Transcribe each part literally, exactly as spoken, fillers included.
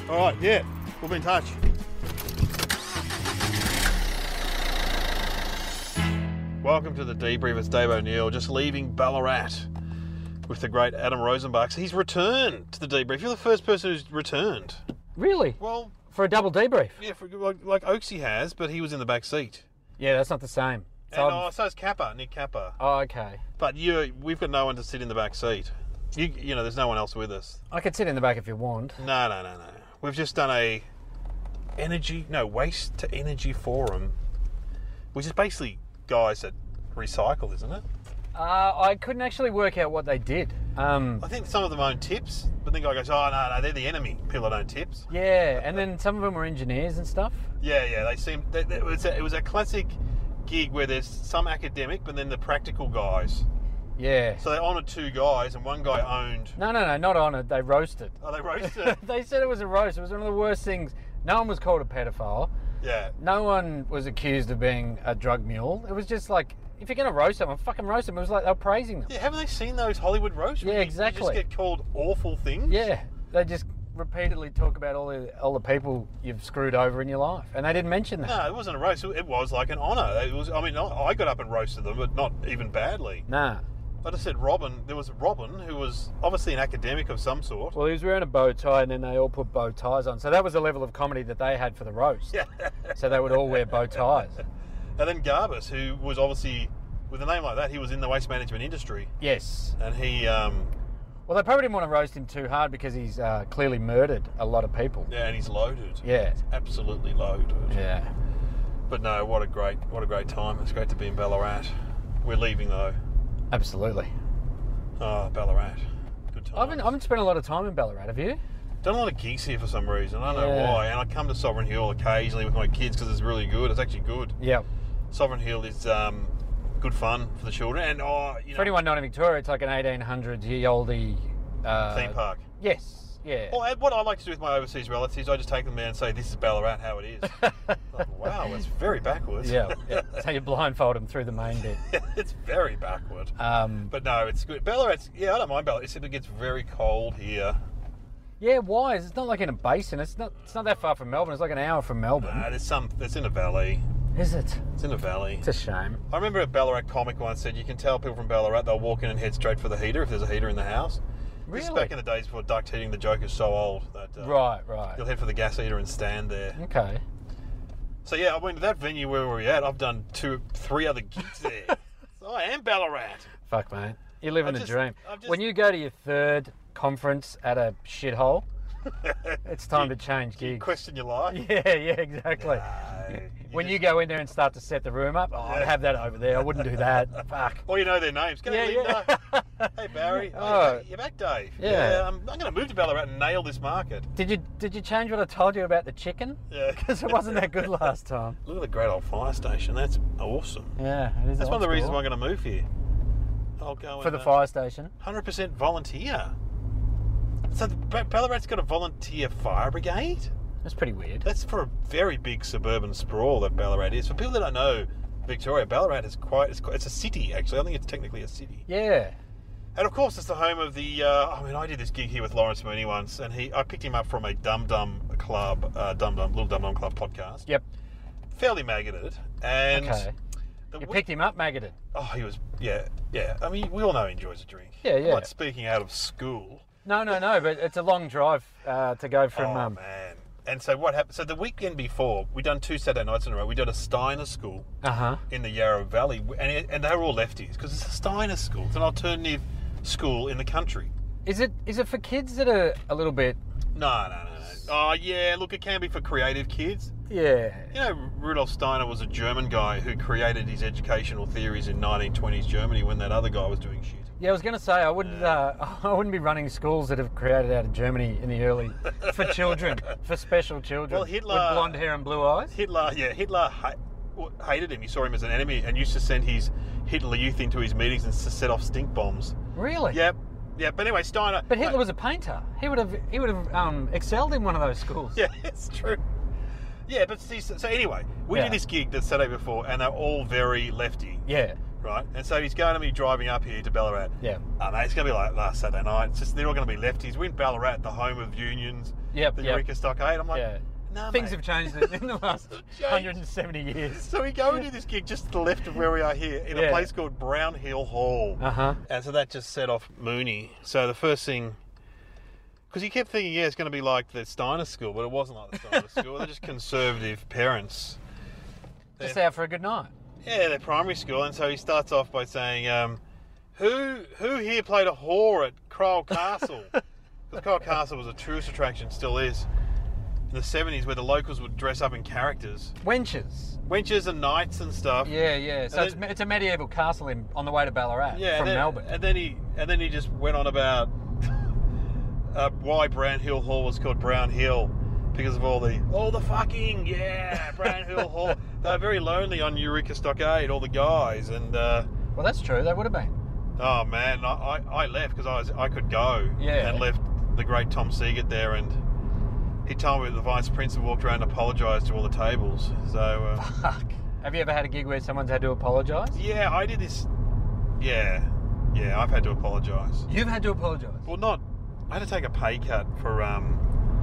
All right, yeah, we'll be in touch. Welcome to the debrief. It's Dave O'Neill, just leaving Ballarat with the great Adam Rosenbach. He's returned to the debrief. You're the first person who's returned. Really? Well, for a double debrief? Yeah, for, like, like Oaksy has, but he was in the back seat. Yeah, that's not the same. So and oh, so is Kappa, Nick Kappa. Oh, okay. But you, we've got no one to sit in the back seat. You, you know, there's no one else with us. I could sit in the back if you want. No, no, no, no. We've just done a energy, no, waste to energy forum, which is basically guys that recycle, isn't it? Uh, I couldn't actually work out what they did. Um, I think some of them own tips, but then guy goes, oh, no, no, they're the enemy. People that own tips. Yeah, and then some of them were engineers and stuff. Yeah, yeah, they seem, they, they, it, was a, it was a classic gig where there's some academic, but then the practical guys. Yeah. So they honoured two guys, and one guy owned... No, no, no, not honoured. They roasted. Oh, they roasted? They said it was a roast. It was one of the worst things. No one was called a pedophile. Yeah. No one was accused of being a drug mule. It was just like, if you're going to roast someone, fucking roast them. It was like they were praising them. Yeah, haven't they seen those Hollywood roasts? Yeah, you, exactly. You just get called awful things? Yeah. They just repeatedly talk about all the all the people you've screwed over in your life, and they didn't mention that. No, it wasn't a roast. It was like an honour. It was. I mean, I got up and roasted them, but not even badly. Nah. I just said Robin. There was Robin, who was obviously an academic of some sort. Well, he was wearing a bow tie, and then they all put bow ties on. So that was the level of comedy that they had for the roast. Yeah. So they would all wear bow ties. And then Garbus, who was obviously, with a name like that, he was in the waste management industry. Yes. And he... Um, well, they probably didn't want to roast him too hard because he's uh, clearly murdered a lot of people. Yeah, and he's loaded. Yeah. He's absolutely loaded. Yeah. But no, what a great, what a great time. It's great to be in Ballarat. We're leaving though. Absolutely. Oh, Ballarat. Good time. I haven't, I haven't spent a lot of time in Ballarat, have you? Done a lot of gigs here for some reason. I don't Yeah. know why. And I come to Sovereign Hill occasionally with my kids because it's really good. It's actually good. Yeah. Sovereign Hill is um, good fun for the children. And oh, you know, For anyone not in Victoria, it's like an eighteen hundreds year oldie uh, theme park. Yes. Yeah. Well, and what I like to do with my overseas relatives, I just take them there and say, "This is Ballarat, how it is." Like, wow, it's very backwards. Yeah. yeah. So you blindfold them through the main bit. It's very backward. Um, but no, it's good. Ballarat's, yeah, I don't mind Ballarat. Except it gets very cold here. Yeah, why? It's not like in a basin. It's not. It's not that far from Melbourne. It's like an hour from Melbourne. Nah, there's some. It's in a valley. Is it? It's in a valley. It's a shame. I remember a Ballarat comic once said you can tell people from Ballarat they'll walk in and head straight for the heater if there's a heater in the house. Really? This is back in the days before duct heating. The joke is so old that uh, Right, right. you'll head for the gas heater and stand there. Okay. So yeah, I mean that venue where we're at, I've done two, three other gigs there. So I am Ballarat. Fuck, mate. You're living I the just- dream. I've just- When you go to your third conference at a shithole, it's time to change You gigs. question your life. Yeah, yeah, exactly. No, when just- you go in there and start to set the room up, oh, I'd Yeah. have that over there. I wouldn't do that. Fuck. Well, you know their names. Go Yeah, Linda. yeah. Hey Barry. Oh. Hey, you're back, Dave. Yeah. I'm, I'm going to move to Ballarat and nail this market. Did you did you change what I told you about the chicken? Yeah. Because it wasn't that good last time. Look at the great old fire station. That's awesome. Yeah, it is. That's one of old the reasons school. why I'm going to move here. I'll go For and, the uh, fire station. one hundred percent volunteer. So the, Ba- Ballarat's got a volunteer fire brigade? That's pretty weird. That's for a very big suburban sprawl that Ballarat is. For people that don't know Victoria, Ballarat is quite, it's, quite, it's a city actually. I think it's technically a city. Yeah. And of course it's the home of the, uh, I mean I did this gig here with Lawrence Mooney once and he, I picked him up from a Dum Dum Club, uh, Dum Dum, Little Dum Dum Club podcast. Yep. Fairly maggoted. And Okay. the You week- picked him up, maggoted. Oh, he was, yeah, yeah. I mean, we all know he enjoys a drink. Yeah, I'm yeah. not speaking out of school. No, no, no. But it's a long drive uh, to go from. Oh, um, man. And so what happened? So the weekend before, we done two Saturday nights in a row. We did a Steiner school uh huh. in the Yarra Valley, and it, and they were all lefties because it's a Steiner school. It's an alternative school in the country. Is it is it for kids that are a little bit? No, no, no, no. Oh yeah, look, it can be for creative kids. Yeah. You know, Rudolf Steiner was a German guy who created his educational theories in nineteen twenties Germany when that other guy was doing shit. Yeah, I was going to say I wouldn't. Uh, I wouldn't be running schools that have created out of Germany in the early for children, for special children. Well, Hitler- with blonde hair and blue eyes. Hitler, yeah, Hitler ha- hated him. He saw him as an enemy and used to send his Hitler Youth into his meetings and to set off stink bombs. Really? Yep. Yeah, but anyway, Steiner. But Hitler no, was a painter. He would have. He would have um, excelled in one of those schools. Yeah, it's true. Yeah, but see, so, so anyway, we Yeah. did this gig the Saturday before, and they're all very lefty. Yeah. right? And so he's going to be driving up here to Ballarat. Yeah. Oh, mate, it's going to be like last Saturday night. It's just, they're all going to be lefties. We're in Ballarat, the home of unions, Yep, the yep. Eureka Stockade. I'm like, Yeah. no, Things mate. have changed in the last one hundred seventy years. So we go and do this gig just to the left of where we are here in Yeah. a place called Brown Hill Hall. Uh-huh. And so that just set off Mooney. So the first thing, because he kept thinking, yeah, it's going to be like the Steiner School, but it wasn't like the Steiner School. They're just conservative parents. Just They're- out for a good night. Yeah, they're primary school. And so he starts off by saying, um, who who here played a whore at Crowell Castle? Because Crowell Castle was a tourist attraction, still is. In the seventies, where the locals would dress up in characters. Wenches. Wenches and knights and stuff. Yeah, yeah. So And it's, then- it's a medieval castle in, on the way to Ballarat Yeah, from and then, Melbourne. And then he and then he just went on about uh, why Brown Hill Hall was called Brown Hill because of all the all the fucking yeah Brown Hill Hall. They were very lonely on Eureka Stockade, all the guys, and uh, Well, that's true. They would have been. oh man, I, I, I left because I was I could go. Yeah. And left the great Tom Seagate there, and he told me that the vice principal walked around and apologised to all the tables. So uh, Fuck. Have you ever had a gig where someone's had to apologise? yeah, I did this. Yeah, yeah, I've had to apologise. You've had to apologise. Well, not. I had to take a pay cut for. Um,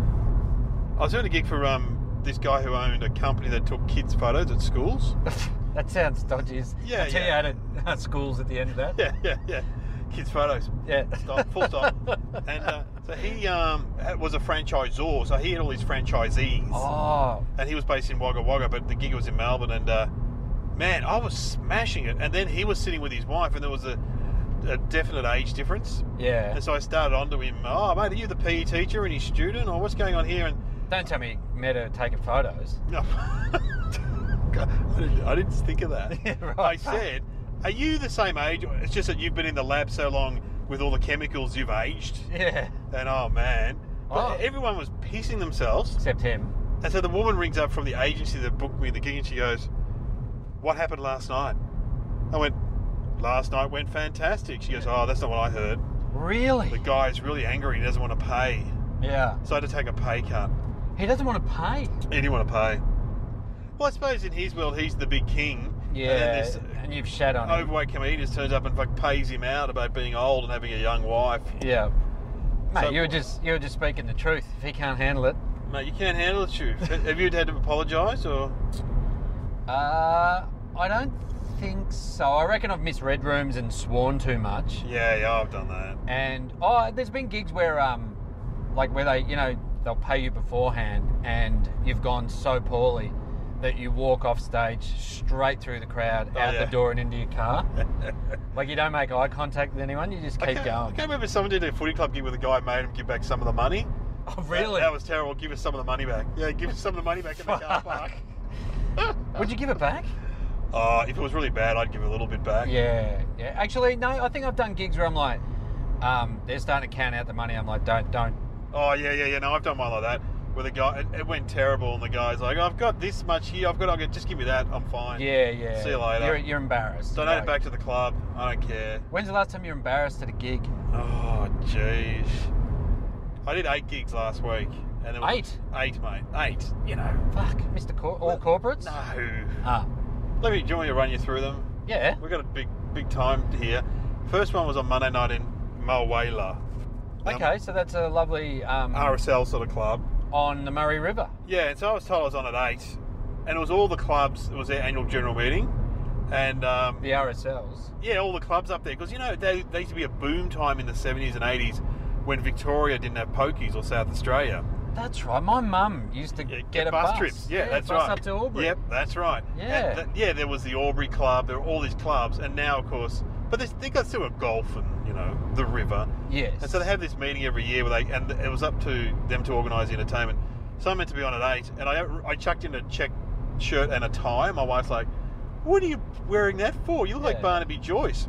I was doing a gig for um, this guy who owned a company that took kids' photos at schools. That sounds dodgy. Yeah, I tell yeah. you had uh, schools at the end of that. Yeah, yeah, yeah. Kids' photos. Yeah. Stop. Full stop. And uh, so he um, was a franchisor, so he had all his franchisees, Oh, and he was based in Wagga Wagga, but the gig was in Melbourne, and uh, man, I was smashing it. And then he was sitting with his wife, and there was a, a definite age difference. yeah. And so I started on to him, oh, mate, are you the P E teacher and his student, or what's going on here? And Don't tell me you met her taking photos. no, I, didn't, I didn't think of that. Yeah, right. I said, are you the same age? It's just that you've been in the lab so long with all the chemicals you've aged. Yeah. And oh, man. But Oh. everyone was pissing themselves. Except him. And so the woman rings up from the agency that booked me the gig, and she goes, what happened last night? I went, last night went fantastic. She goes, oh, that's not what I heard. Really? The guy's really angry. He doesn't want to pay. Yeah. So I had to take a pay cut. He doesn't want to pay. He didn't want to pay. Well, I suppose in his world, he's the big king. Yeah. And then this And you've shat on him. overweight comedian just turns up and fuck pays him out about being old and having a young wife. Yeah. Mate, So- you were just you were just speaking the truth. If he can't handle it, Mate, you can't handle the truth. Have you had to apologise or? uh, I don't think so. I reckon I've misread rooms and sworn too much. Yeah, yeah, I've done that. And oh, there's been gigs where um, like where they you know they'll pay you beforehand and you've gone so poorly that you walk off stage straight through the crowd, Oh, out yeah. the door and into your car. Like you don't make eye contact with anyone, you just I keep can't, I going. can't remember someone did a footy club gig with a guy who made him give back some of the money. Oh That, really? that was terrible. Give us some of the money back. Yeah, give us some of the money back in the car park. Would you give it back? Oh, if it was really bad, I'd give it a little bit back. Yeah, yeah. Actually, no. I think I've done gigs where I'm like, um, they're starting to count out the money. I'm like, don't, don't. Oh, yeah, yeah, yeah. No, I've done one like that. Where the guy, it, it went terrible, and the guy's like, I've got this much here. I've got, I'll get, just give me that. I'm fine. Yeah, yeah. See you later. You're, you're embarrassed. Donate Like, it back to the club. I don't care. When's the last time you were embarrassed at a gig? Oh, jeez. I did eight gigs last week. And it was Eight? Eight, mate. Eight. You know. Fuck, Mister Cor- all corporates. No. Ah, Let me, do you want me to run you through them? yeah. We've got a big, big time here. First one was on Monday night in Mulwala. Okay, so that's a lovely um, R S L sort of club. on the Murray River. Yeah, and so I was told I was on at eight. And it was all the clubs. It was their annual general meeting. And, um, The R S Ls. yeah, all the clubs up there. Because, you know, they, they used to be a boom time in the seventies and eighties when Victoria didn't have pokies or South Australia. That's right. My mum used to Yeah, get, a bus. trips. Yeah, that's bus right. up to Albury. Yep, that's right. Yeah. And th- yeah, there was the Albury Club. There were all these clubs, and now, of course, but there's- they got still a golf and you know the river. Yes. And so they have this meeting every year where they, and it was up to them to organise the entertainment. So I'm meant to be on at eight, and I I chucked in a check shirt and a tie. My wife's like, "What are you wearing that for? You look like Yeah. Barnaby Joyce."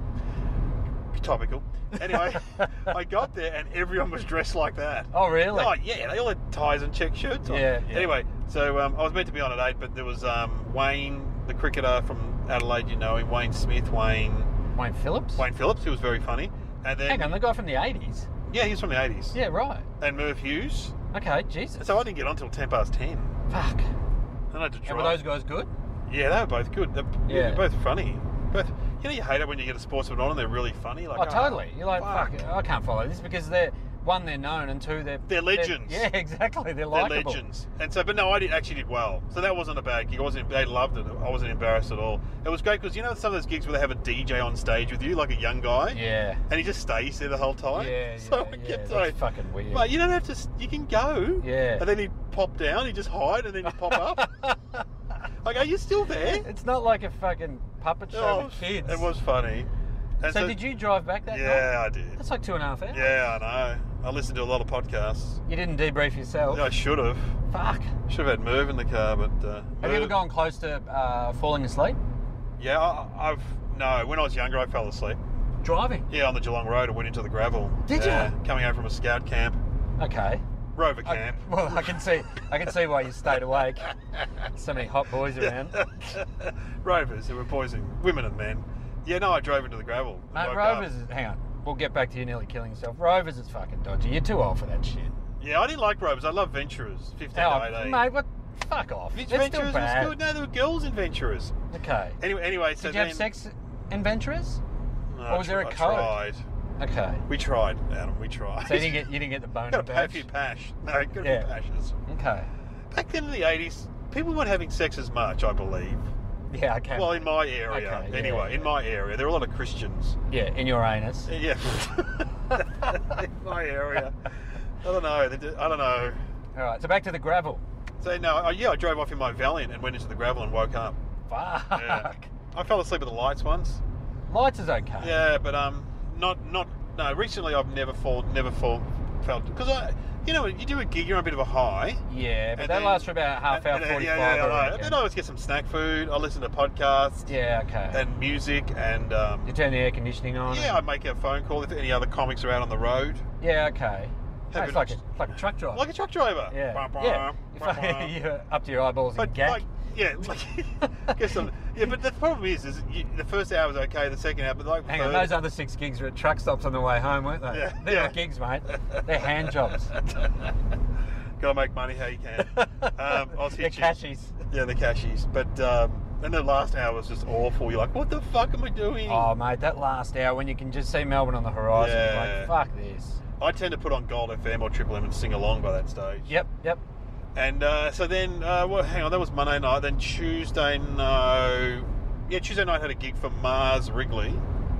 Topical. Anyway, I got there and everyone was dressed like that. Oh, really? Oh yeah, they all had ties and check shirts on. Yeah, yeah. Anyway, so um, I was meant to be on at eight, but there was um, Wayne, the cricketer from Adelaide, you know him, Wayne Smith, Wayne Wayne Phillips? Wayne Phillips, who was very funny, and then Hang on, the guy from the eighties. yeah, he's from the eighties. Yeah, right. And Merv Hughes. Okay, Jesus. And so I didn't get on till ten past ten. Fuck. Then I had to And drive. were those guys good? Yeah, they were both good. They're, Yeah. they're both funny. Both. You know, you hate it when you get a sportsman on and they're really funny. Like, Oh, totally. You're like, fuck. fuck, I can't follow this because they're, one, they're known, and two, they're... They're legends. yeah, exactly. They're They're likeable. legends. And so, but no, I did, actually did well. So that wasn't a bad gig. I wasn't, they loved it. I wasn't embarrassed at all. It was great because, you know, some of those gigs where they have a D J on stage with you, like a young guy? Yeah. And he just stays there the whole time? Yeah, So yeah, I yeah. kept That's saying, fucking weird. mate, you don't have to, you can go. Yeah. And then he'd pop down, he'd just hide, and then he'd pop up. Like, are you still there? It's not like a fucking puppet show Oh, with kids. It was funny. And So, did you drive back that night? Yeah, I did. That's like two and a half hours. Yeah, I know. I listened to a lot of podcasts. You didn't debrief yourself. I should have. Fuck. Should have had Merv in the car, but... Uh, Have you Merv- ever gone close to uh, falling asleep? Yeah, I, I've... No, when I was younger, I fell asleep. Driving? Yeah, on the Geelong Road, I went into the gravel. Did yeah, you? Coming home from a scout camp. Okay. Rover I- camp. well, I can see. I can see why you stayed awake. So many hot boys around. Rovers, there were boys and women and men. Yeah, no, I drove into the gravel. and Mate, woke Rovers up. is. Hang on. We'll get back to you nearly killing yourself. Rovers is fucking dodgy. You're too old for that shit. Yeah, I didn't like Rovers. I love Venturers. fifteen Oh, to eighteen. mate, what? Fuck off. Venturers That's still was bad. good. No, there were girls in Venturers. Okay. Anyway, anyway so Did you have then, sex in Venturers? No, or was there a I code? tried. Okay. We tried, Adam. We tried. So you didn't get you didn't get the boner Got a pa- badge. few pash. No, got a Yeah. few pashes. Okay. Back then in the eighties, people weren't having sex as much, I believe. Yeah. Okay. Well, in my area, Okay, yeah, anyway. In yeah. my area, there were a lot of Christians. yeah, in your anus. Yeah. In my area. I don't know. they did- I don't know. All right. So back to the gravel. So no, I- yeah, I drove off in my Valiant and went into the gravel and woke up. Fuck. Yeah. I fell asleep at the lights once. Lights is okay. Yeah, but um, not not no. Recently, I've never fall, never fall, felt because I, you know, you do a gig, you're on a bit of a high. Yeah, but And that then- lasts for about half hour, and- and- forty-five. Yeah, yeah, I yeah, reckon. Then I always get some snack food. I listen to podcasts Yeah, okay. and music, and um, you turn the air conditioning on. yeah, I make a phone call if any other comics are out on the road, Yeah, okay. Have It's it- like a, it's like a truck driver. like a truck driver. yeah. Bah, bah, yeah. bah, bah. You're up to your eyeballs in But gack. like, yeah, like, guess some, yeah. But the problem is, is you, the first hour was okay. The second hour, but like, Hang on, third- those other six gigs were at truck stops on the way home, weren't they? Yeah, They're yeah. not gigs, mate. They're hand jobs. Gotta make money how you can. Um, I was They're hitching. cashies. Yeah, the cashies. But um, and the last hour was just awful. You're like, what the fuck am I doing? Oh, mate, that last hour when you can just see Melbourne on the horizon, Yeah. you're like, fuck this. I tend to put on Gold F M or Triple M and sing along by that stage. Yep, yep. And uh, so then, uh, well, hang on, that was Monday night. Then Tuesday, no, yeah, Tuesday night had a gig for Mars Wrigley,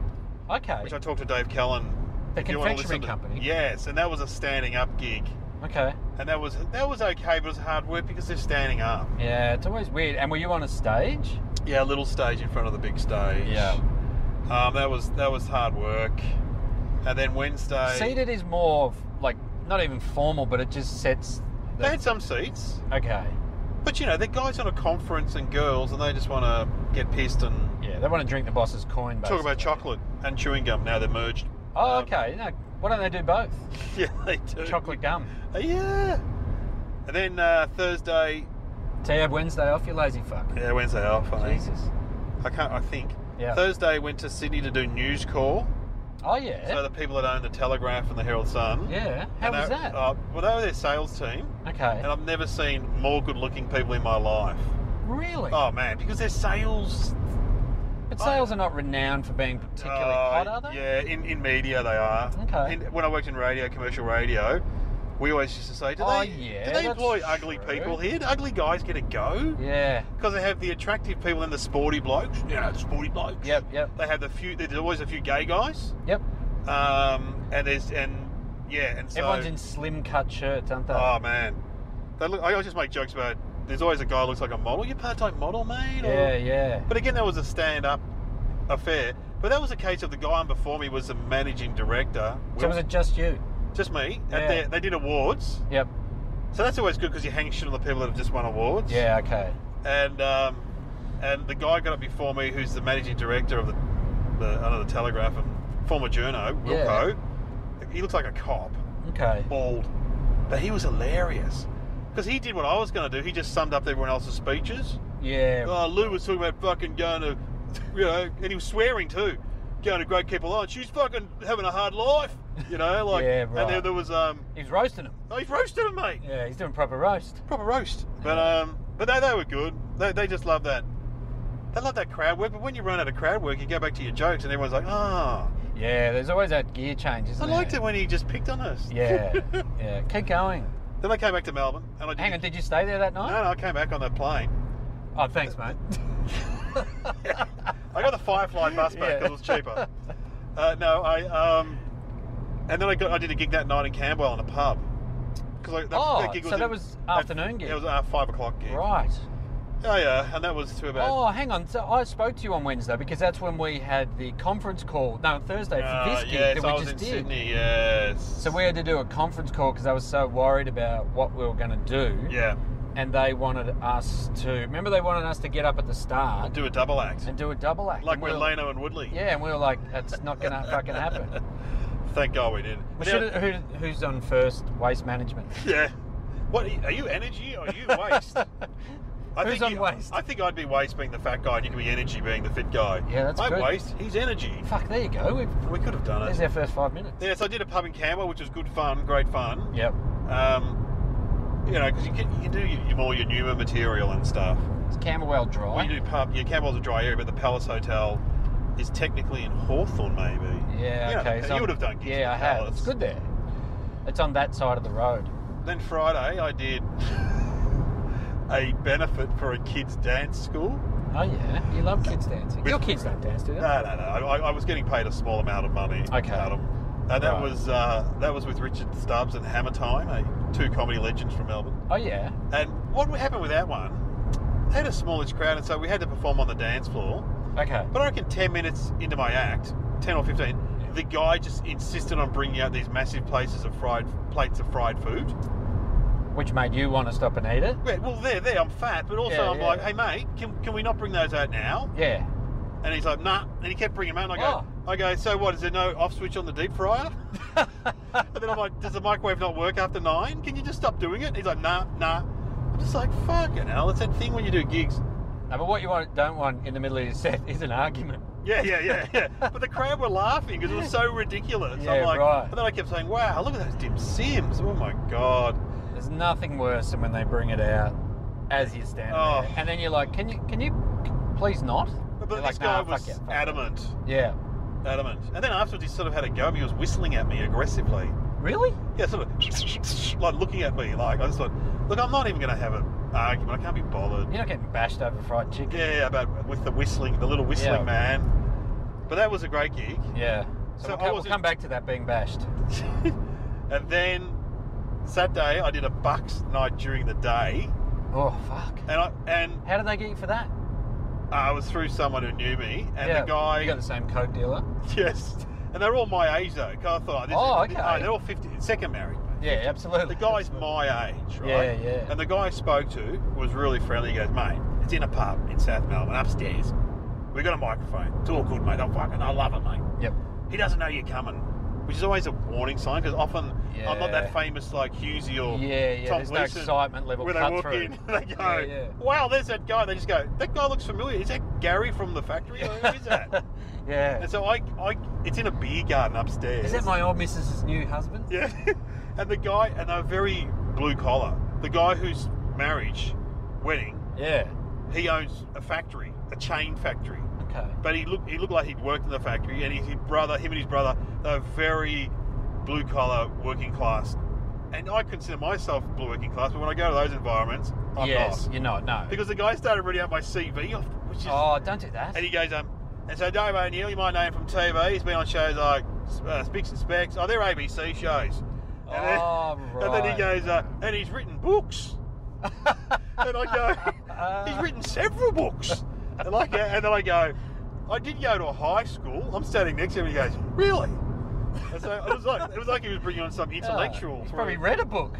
Okay. which I talked to Dave Kellen. The if you wanna confectionery listen to- company. Yes, and that was a standing up gig, Okay. and that was that was okay, but it was hard work because they're standing up. Yeah, it's always weird. And were you on a stage? Yeah, a little stage in front of the big stage. Yeah. Um, that was that was hard work. And then Wednesday, Seated is more of, like, not even formal, but it just sets. they had some seats, Okay. but you know, they're guys on a conference and girls, and they just want to get pissed and Yeah, they want to drink the boss's coin, basically. talk about chocolate and chewing gum. Now they're merged. Oh, Um, okay. No, why don't they do both? Yeah, they do. Chocolate gum. Uh, yeah. And then uh, Thursday, So you have Wednesday off, you lazy fuck. yeah, Wednesday off. I think. Jesus. I can't. I think. Yeah. Thursday went to Sydney to do News Corps. Oh, yeah. So the people that own the Telegraph and the Herald Sun. Yeah. How And was they- that? Uh, well, they were their sales team, okay. and I've never seen more good-looking people in my life. Really? Oh man, because their sales. but sales are not renowned for being particularly uh, hot, are they? Yeah, in, in media they are. Okay. In, when I worked in radio, commercial radio, we always used to say, "Do Oh, they? yeah, do they that's employ ugly true. people here? Do ugly guys get a go?" Yeah. Because they have the attractive people and the sporty blokes. You know, the sporty blokes. Yep, yep. They have the few. There's always a few gay guys. Yep. Um, and there's and yeah, and so Everyone's in slim cut shirts, aren't they? oh man, they look. I always just make jokes about. There's always a guy who looks like a model. You part-time model, mate? Or- yeah, yeah. But again, that was a stand-up affair. But that was a case of the guy on before me was the managing director. So was it just you? just me? Yeah. At their, they did awards, Yep. so that's always good because you hang shit on the people that have just won awards. Yeah, okay. And um, and the guy got up before me, who's the managing director of the the, I don't know, the Telegraph and former journo, Wilco. He looks like a cop, Okay. bald, but he was hilarious because he did what I was going to do. He just summed up everyone else's speeches. Yeah. Oh, Lou was talking about fucking going to, you know, and he was swearing too, going to Great Keep Alone. She's fucking having a hard life, you know, like. Yeah, And right. there, there was um, He was roasting them. oh, he's roasted him, mate. Yeah, he's doing proper roast. Proper roast. But um, but they, they were good. They, they just love that They love that crowd work, but when you run out of crowd work, you go back to your jokes, and everyone's like, "Ah." Oh. Yeah, there's always that gear change, isn't I there? liked it when he just picked on us. Yeah, yeah. Keep going. Then I came back to Melbourne, and I did Hang on, did you stay there that night? No, no, I came back on that plane. Oh, thanks, mate. I got the Firefly bus back because Yeah. it was cheaper. Uh, no, I um, and then I got I did a gig that night in Camberwell in a pub. Cause I, that, Oh, that gig so that was afternoon gig. It was a five o'clock gig. Right. Oh yeah, and that was to about. Oh, hang on. So I spoke to you on Wednesday because that's when we had the conference call. No, Thursday for Uh, this gig yes, that we I was just in did. Sydney. Yes. So we had to do a conference call because I was so worried about what we were going to do. Yeah. And they wanted us to. Remember, they wanted us to get up at the start Do a double act. and do a double act. Like And we with were- Leno and Woodley. Yeah, and we were like, "That's not going to fucking happen." Thank God we didn't. We Now- should who, who's on first? Waste management. Yeah. What are you, energy or are you waste? I Who's think on you- waste? I think I'd be waste being the fat guy and you could be energy being the fit guy. Yeah, that's I'm good. waste. He's energy. Fuck, there you go. We've, We could have done there's it. our first five minutes. Yeah, so I did a pub in Camberwell, which was good fun, great fun. Yep. Um, you know, because you can, you can do your, more your Numa material and stuff. It's Camberwell Dry. When you do pub, yeah, Camberwell's a dry area, but the Palace Hotel is technically in Hawthorne, maybe. Yeah, You know, okay. you so would have done gigs Yeah, I at the have. Palace. It's good there. It's on that side of the road. Then Friday, I did a benefit for a kids' dance school. Oh yeah, you love kids dancing. With- Your kids don't dance, do they? No, no, no. I, I was getting paid a small amount of money. Okay. Out of, and that Right. was uh, that was with Richard Stubbs and Hammer Time, a, two comedy legends from Melbourne. Oh yeah. And what happened with that one? They had a smallish crowd, and so we had to perform on the dance floor. Okay. But I reckon ten minutes into my act, ten or fifteen, Yeah. the guy just insisted on bringing out these massive places of fried plates of fried food. Which made you want to stop and eat it? Yeah, well, there, there, I'm fat, but also Yeah, I'm yeah. like, hey mate, can, can we not bring those out now? Yeah. And he's like, nah. And he kept bringing them out, and I go, Oh. I go, so what? Is there no off switch on the deep fryer? And then I'm like, does the microwave not work after nine? Can you just stop doing it? And he's like, nah, nah. I'm just like, fucking hell. It's that thing when you do gigs. No, but what you want, don't want in the middle of your set is an argument. Yeah, yeah, yeah, yeah. But the crowd were laughing because it was so ridiculous. Yeah, I'm like, right. And then I kept saying, wow, look at those dim sims. Oh my God. There's nothing worse than when they bring it out as you're standing Oh. there, and then you're like, "Can you, can you, please not?" But, but You're this like, guy "Nah, was fuck yeah, fuck adamant. Yeah. Adamant. And then afterwards, he sort of had a go at me. He was whistling at me aggressively. Really? Yeah, sort of like looking at me. Like, I just thought, look, I'm not even going to have an argument. I can't be bothered. You're not getting bashed over fried chicken. Yeah, but with the whistling, the little whistling Yeah. man. But that was a great gig. Yeah. So, So we'll, I come, we'll wasn't- come back to that being bashed. And then Saturday, I did a Bucks night during the day. Oh fuck! And I and How did they get you for that? I was through someone who knew me. And yeah, the guy. you got the same coke dealer. Yes. And they're all my age, though. 'Cause I thought, this Oh, is, okay. no, they're all fifty. Second married. mate. Yeah, absolutely. The guy's my age, right? Yeah, yeah. And the guy I spoke to was really friendly. He goes, mate, it's in a pub in South Melbourne, upstairs. We got a microphone. It's all good, mate. I'm fucking, I love it, mate. Yep. He doesn't know you're coming, which is always a warning sign because often I'm not that Yeah. famous like Hughesy or Yeah, yeah. Tom There's no Gleeson, excitement level where they cut walk through. in, they go, Yeah, yeah. wow, there's that guy. They just go, that guy looks familiar. Is that Gary from the factory? Who is that? Yeah. And so I, I, it's in a beer garden upstairs. Is that my old missus's new husband? Yeah. And the guy, and they're very blue collar. The guy whose marriage, wedding, Yeah. he owns a factory, a chain factory. Okay. But he looked, he looked like he'd worked in the factory, and his brother, him and his brother, they're very blue collar, working class. And I consider myself blue working class, but when I go to those environments, I'm yes, not. you're not. No. Because the guy started reading out my C V, off, which is, Oh, don't do that. and he goes, um, and so Dave O'Neill, you might know him from T V. He's been on shows like uh, Spicks and Specs. Oh, they're A B C shows. And then, Oh, and then he right. goes, uh, and he's written books. And I go, he's written several books. And I go, and then I go, I did go to a high school. I'm standing next to him, and he goes, really? And so it was like it was like he was bringing on some intellectual. Oh, he's through- probably read a book.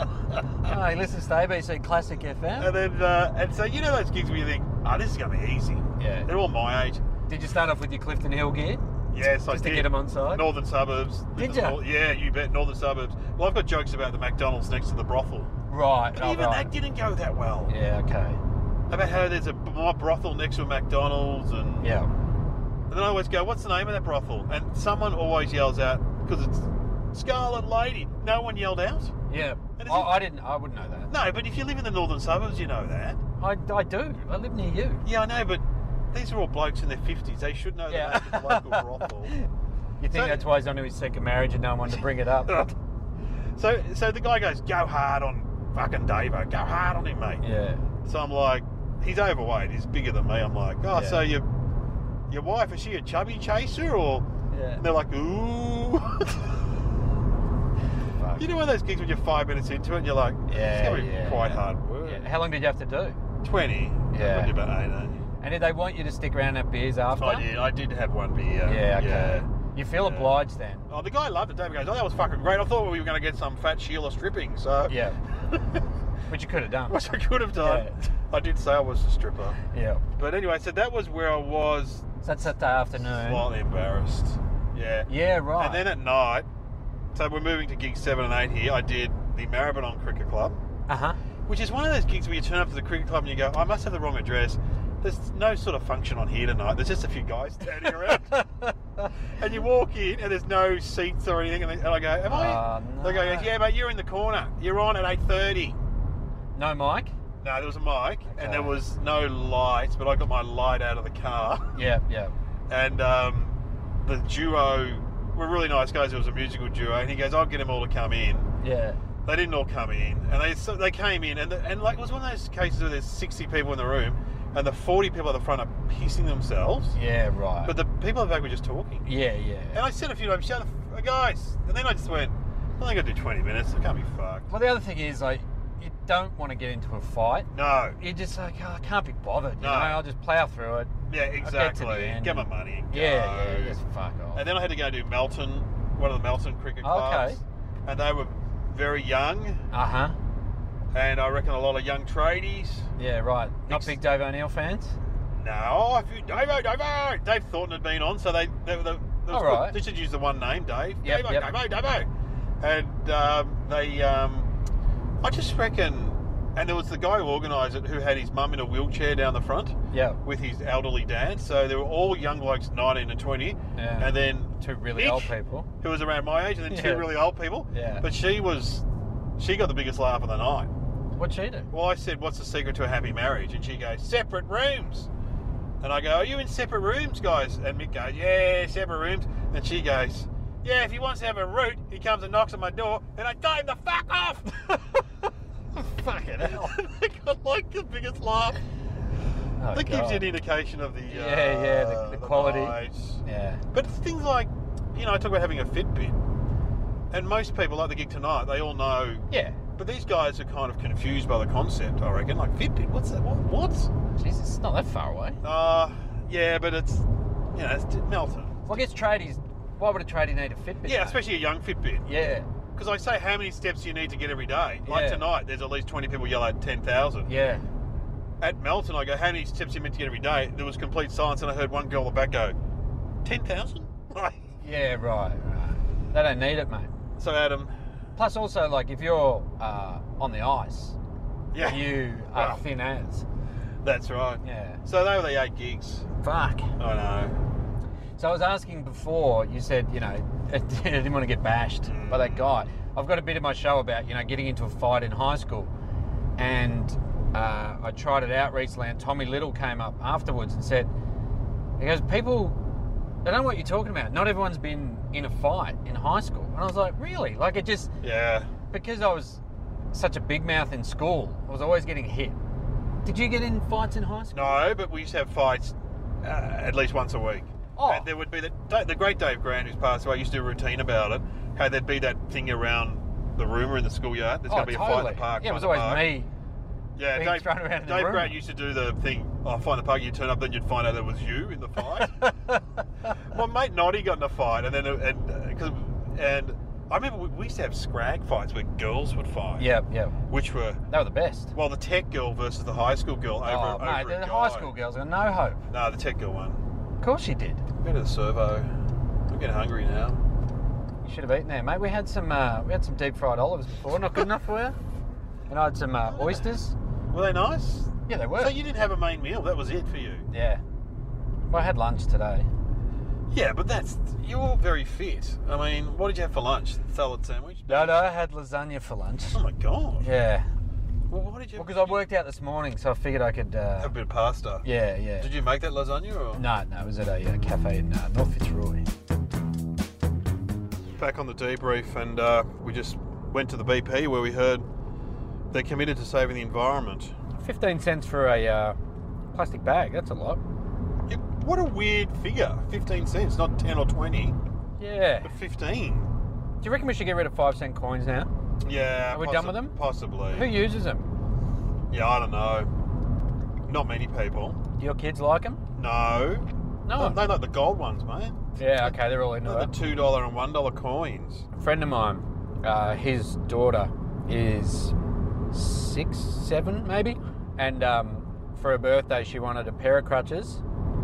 Oh, he listens to A B C Classic F M. And then, uh, and so you know those gigs where you think, oh, this is going to be easy. Yeah. They're all my age. Did you start off with your Clifton Hill gear? Yes, I Just to did. get 'em on side? Northern suburbs. Did The ya? nor- Yeah, you bet. Northern suburbs. Well, I've got jokes about the McDonald's next to the brothel. Right. But oh, even right. that didn't go that well. Yeah. Okay. About how there's a my brothel next to a McDonald's, and, Yeah. and then I always go, "What's the name of that brothel?" And someone always yells out because it's Scarlet Lady. No one yelled out. Yeah. And is I, it- I didn't. I wouldn't know that. No, but if you live in the northern suburbs, you know that. I, I do. I live near you. Yeah, I know, but these are all blokes in their fifties. They should know Yeah. the name of the local brothel. You think So- that's why he's onto his second marriage and no one wanted to bring it up? So, so the guy goes, go hard on fucking Davo. Go hard on him, mate. Yeah. So I'm like, he's overweight. He's bigger than me. I'm like, oh, Yeah. so your your wife, is she a chubby chaser or? Yeah. And they're like, ooh. Fuck. You know one of those gigs when you're five minutes into it and you're like, Yeah, it's going to be yeah, quite yeah. hard work. Yeah. How long did you have to do? twenty. Yeah. I did about eighteen. And did they want you to stick around and have beers after? I did. I did have one beer. Yeah, okay. Yeah. You feel Yeah. obliged then? Oh, the guy loved it. David goes, oh, that was fucking great. I thought we were going to get some fat Sheila stripping, so... Yeah. Which you could have done. Which I could have done. Yeah. I did say I was a stripper. Yeah. But anyway, so that was where I was So that's Saturday afternoon. slightly embarrassed. Yeah. Yeah, right. And then at night, so we're moving to gigs seven and eight here, I did the Maribyrnong Cricket Club, Uh-huh. which is one of those gigs where you turn up to the cricket club and you go, I must have the wrong address. There's no sort of function on here tonight. There's just a few guys standing around. And you walk in and there's no seats or anything. And, they, and I go, am I? Oh, They go, no. yeah, mate, you're in the corner. You're on at eight thirty. No mic? No, there was a mic Okay. and there was no lights, but I got my light out of the car. Yeah, yeah. And um, the duo were really nice guys. It was a musical duo. And he goes, I'll get them all to come in. Yeah. They didn't all come in, and they so they came in, and the, and like it was one of those cases where there's sixty people in the room, and the forty people at the front are pissing themselves, Yeah, right. but the people at the back were just talking. yeah, yeah. And I said a few times, "Shut the f- guys," and then I just went, "I think I do twenty minutes. I can't be fucked." Well, the other thing is, like, you don't want to get into a fight. No. You're just like, oh, I can't be bothered. You No. know, I'll just plow through it. Yeah, I'll get to the exactly. end Get my and- money. And go. Yeah, yeah, just fuck off. And then I had to go do Melton, one of the Melton cricket clubs, Okay. and they were very young, Uh huh. and I reckon a lot of young tradies. Yeah, right. Not Ex- big Dave O'Neill fans? No, if you Dave, Dave, Dave Thornton had been on, so they, they, they, they was All right. They should use the one name, Dave. Yep, Dave, yep. Dave, Dave, and um, they, um, I just reckon, and there was the guy who organised it who had his mum in a wheelchair down the front Yeah. with his elderly dad. So they were all young blokes, nineteen and twenty, Yeah. and then Two really Nick, old people. who was around my age, and then Yeah. two really old people. Yeah. But she was, she got the biggest laugh of the night. What'd she do? Well, I said, what's the secret to a happy marriage? And she goes, separate rooms. And I go, are you in separate rooms, guys? And Mick goes, yeah, separate rooms. And she goes, yeah, if he wants to have a root, he comes and knocks on my door, and I tell him to fuck off. Fucking hell. They got like the biggest laugh. Oh, that gives God. you an indication of the Yeah, uh, yeah, the- the quality. night. Yeah. But things like, you know, I talk about having a Fitbit. And most people, like the gig tonight, they all know. Yeah. But these guys are kind of confused by the concept, I reckon. Like, Fitbit, what's that? What? what? Jesus, it's not that far away. Uh, yeah, but it's, you know, it's Melton. Well, I guess tradies, why would a tradie need a Fitbit? Yeah, mate? especially a young Fitbit. Yeah. Because I say, how many steps do you need to get every day? Like Yeah. tonight, there's at least twenty people yell at ten thousand. Yeah. At Melton, I go, how many steps are you meant to get every day? There was complete silence, and I heard one girl at the back go, ten thousand? Yeah, right, right. They don't need it, mate. So, Adam, Plus, also, like, if you're uh, on the ice, yeah, you are Wow. thin as. that's right. Yeah. So they were the eight gigs. Fuck. I know. So I was asking before, you said, you know, I didn't want to get bashed by that guy. I've got a bit of my show about, you know, getting into a fight in high school. And uh, I tried it out recently, and Tommy Little came up afterwards and said, he goes, people, they don't know what you're talking about. Not everyone's been in a fight in high school. And I was like, really? Like, it just, Yeah. because I was such a big mouth in school, I was always getting hit. Did you get in fights in high school? No, but we used to have fights uh, at least once a week. Oh. And there would be the, the great Dave Grant, who's passed away, used to do a routine about it. How there'd be that thing around the rumour in the schoolyard. There's Oh, going to be a fight totally. in the park. Yeah, it was find the always park. me. Yeah, being Dave, thrown around in the Dave room. Grant used to do the thing, oh, find the park, you turn up, then you'd find out that it was you in the fight. My mate Noddy got in a fight, and then, and, uh, cause, and I remember we, we used to have scrag fights where girls would fight. Yeah, yeah. Which were, They were the best. well, the tech girl versus the high school girl over, oh, over mate, a the guy. high school girls got no hope. No, the tech girl won. Of course she did. Go to the servo. I'm getting hungry now. You should have eaten there, mate. We had some, uh, we had some deep fried olives before. Not good enough for you. And I had some uh, oysters. Were they nice? Yeah, they were. So you didn't have a main meal, that was it for you? Yeah. Well, I had lunch today. Yeah, but that's, you're very fit. I mean, what did you have for lunch? Salad sandwich? No, no, I had lasagna for lunch. Oh my God. Yeah. Well, what did you? Because I worked out this morning, so I figured I could. Uh, Have a bit of pasta. yeah, yeah. Did you make that lasagna or? No, no, it was at a uh, cafe in uh, North Fitzroy. Back on the debrief, and uh, we just went to the B P where we heard they're committed to saving the environment. Fifteen cents for a uh, plastic bag. That's a lot. Yeah, what a weird figure. Fifteen cents, not ten or twenty, Yeah. but fifteen. Do you reckon we should get rid of five cent coins now? Yeah. Are we possi- done with them? Possibly. Who uses them? Yeah, I don't know. Not many people. Do your kids like them? No. No. They like the gold ones, mate. Yeah. Okay, they're all into Like it. the two dollar and one dollar coins. A friend of mine, uh, his daughter is six, seven, maybe, and um, for her birthday, she wanted a pair of crutches.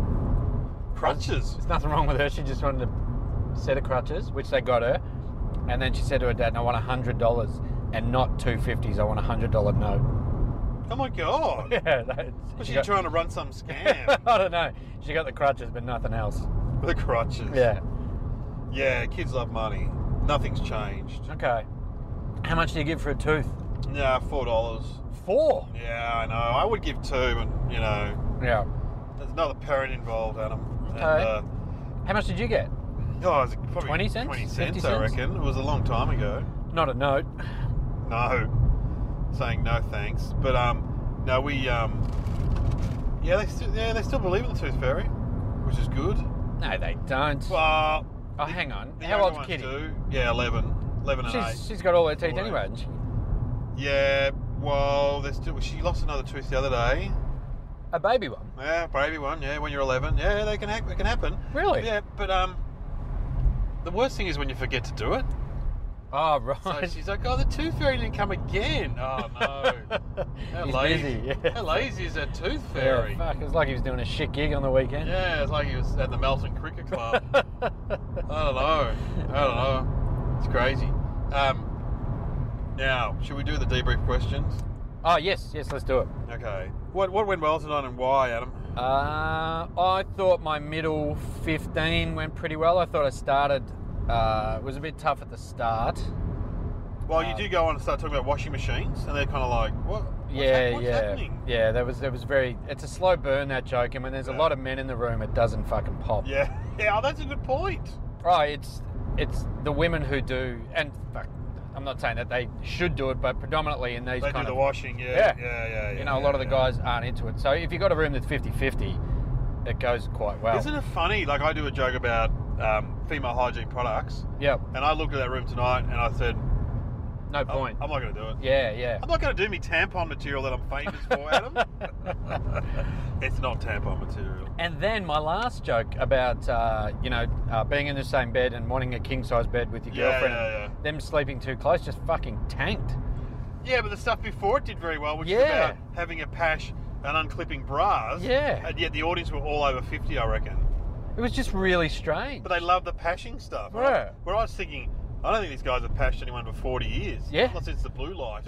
Crutches. There's nothing wrong with her. She just wanted a set of crutches, which they got her. And then she said to her dad, "I want a hundred dollars, and not two fifties. I want a hundred dollar note." Oh my god. Yeah, that's, Was she she got- trying to run some scam? I don't know. She got the crutches, but nothing else. The crutches. Yeah. Yeah, kids love money. Nothing's changed. Okay. How much do you give for a tooth? Yeah, four dollars. Four. Yeah, I know. I would give two, but you know, Yeah. there's another parent involved, Adam. Okay. And, uh, How much did you get? oh, it was probably twenty cents? Twenty fifty cents, I cents? reckon. It was a long time ago. Not a note. No, saying no thanks. But um, no, we um, yeah, they still yeah they still believe in the tooth fairy, which is good. No, they don't. Well, oh, hang on. the How younger old's ones Kitty? do. Yeah, eleven, eleven and eight. She's, she's got all her teeth Four, anyway, eight. hasn't she? Yeah, well, there's still. She lost another tooth the other day. A baby one. Yeah, baby one. Yeah, when you're eleven. Yeah, they can happen. It can happen. Really? Yeah, but um, the worst thing is when you forget to do it. Oh, So right. she's like, "Oh, the tooth fairy didn't come again." Oh no! How He's lazy! busy, yeah. How lazy is that tooth Yeah, fairy? fuck, it was like he was doing a shit gig on the weekend. Yeah, it's like he was at the Melton Cricket Club. I don't know. I don't know. It's crazy. Um, now, should we do the debrief questions? Oh, yes, yes, let's do it. Okay. What what went well tonight and why, Adam? Uh, I thought my middle fifteen went pretty well. I thought I started, uh, it was a bit tough at the start. Well, you Um, do go on and start talking about washing machines, and they're kind of like, "What? What's yeah, hap- what's yeah, happening?" yeah. That was that was very. It's a slow burn, that joke, and when there's a Yeah. lot of men in the room, it doesn't fucking pop. Yeah, yeah. Oh, that's a good point. Oh, it's it's the women who do, and fuck, I'm not saying that they should do it, but predominantly in these They do kind the of, washing. Yeah, Yeah. yeah, yeah. yeah you know, a yeah, lot of the yeah. guys aren't into it. So if you've got a room that's fifty-fifty, it goes quite well. Isn't it funny? Like I do a joke about um, female hygiene products, Yep. and I looked at that room tonight and I said, No I'm, point. I'm not going to do it. Yeah, yeah. I'm not going to do me tampon material that I'm famous for, Adam. It's not tampon material. And then my last joke about, uh, you know, uh, being in the same bed and wanting a king-size bed with your Yeah, girlfriend, yeah, yeah. them sleeping too close just fucking tanked. Yeah, but the stuff before it did very well, which is Yeah. about having a pash and unclipping bras. Yeah. And yet the audience were all over fifty, I reckon. It was just really strange. But they love the pashing stuff. Yeah. Right? Where I was thinking, I don't think these guys have pashed anyone for forty years. Yeah. Not since the blue light.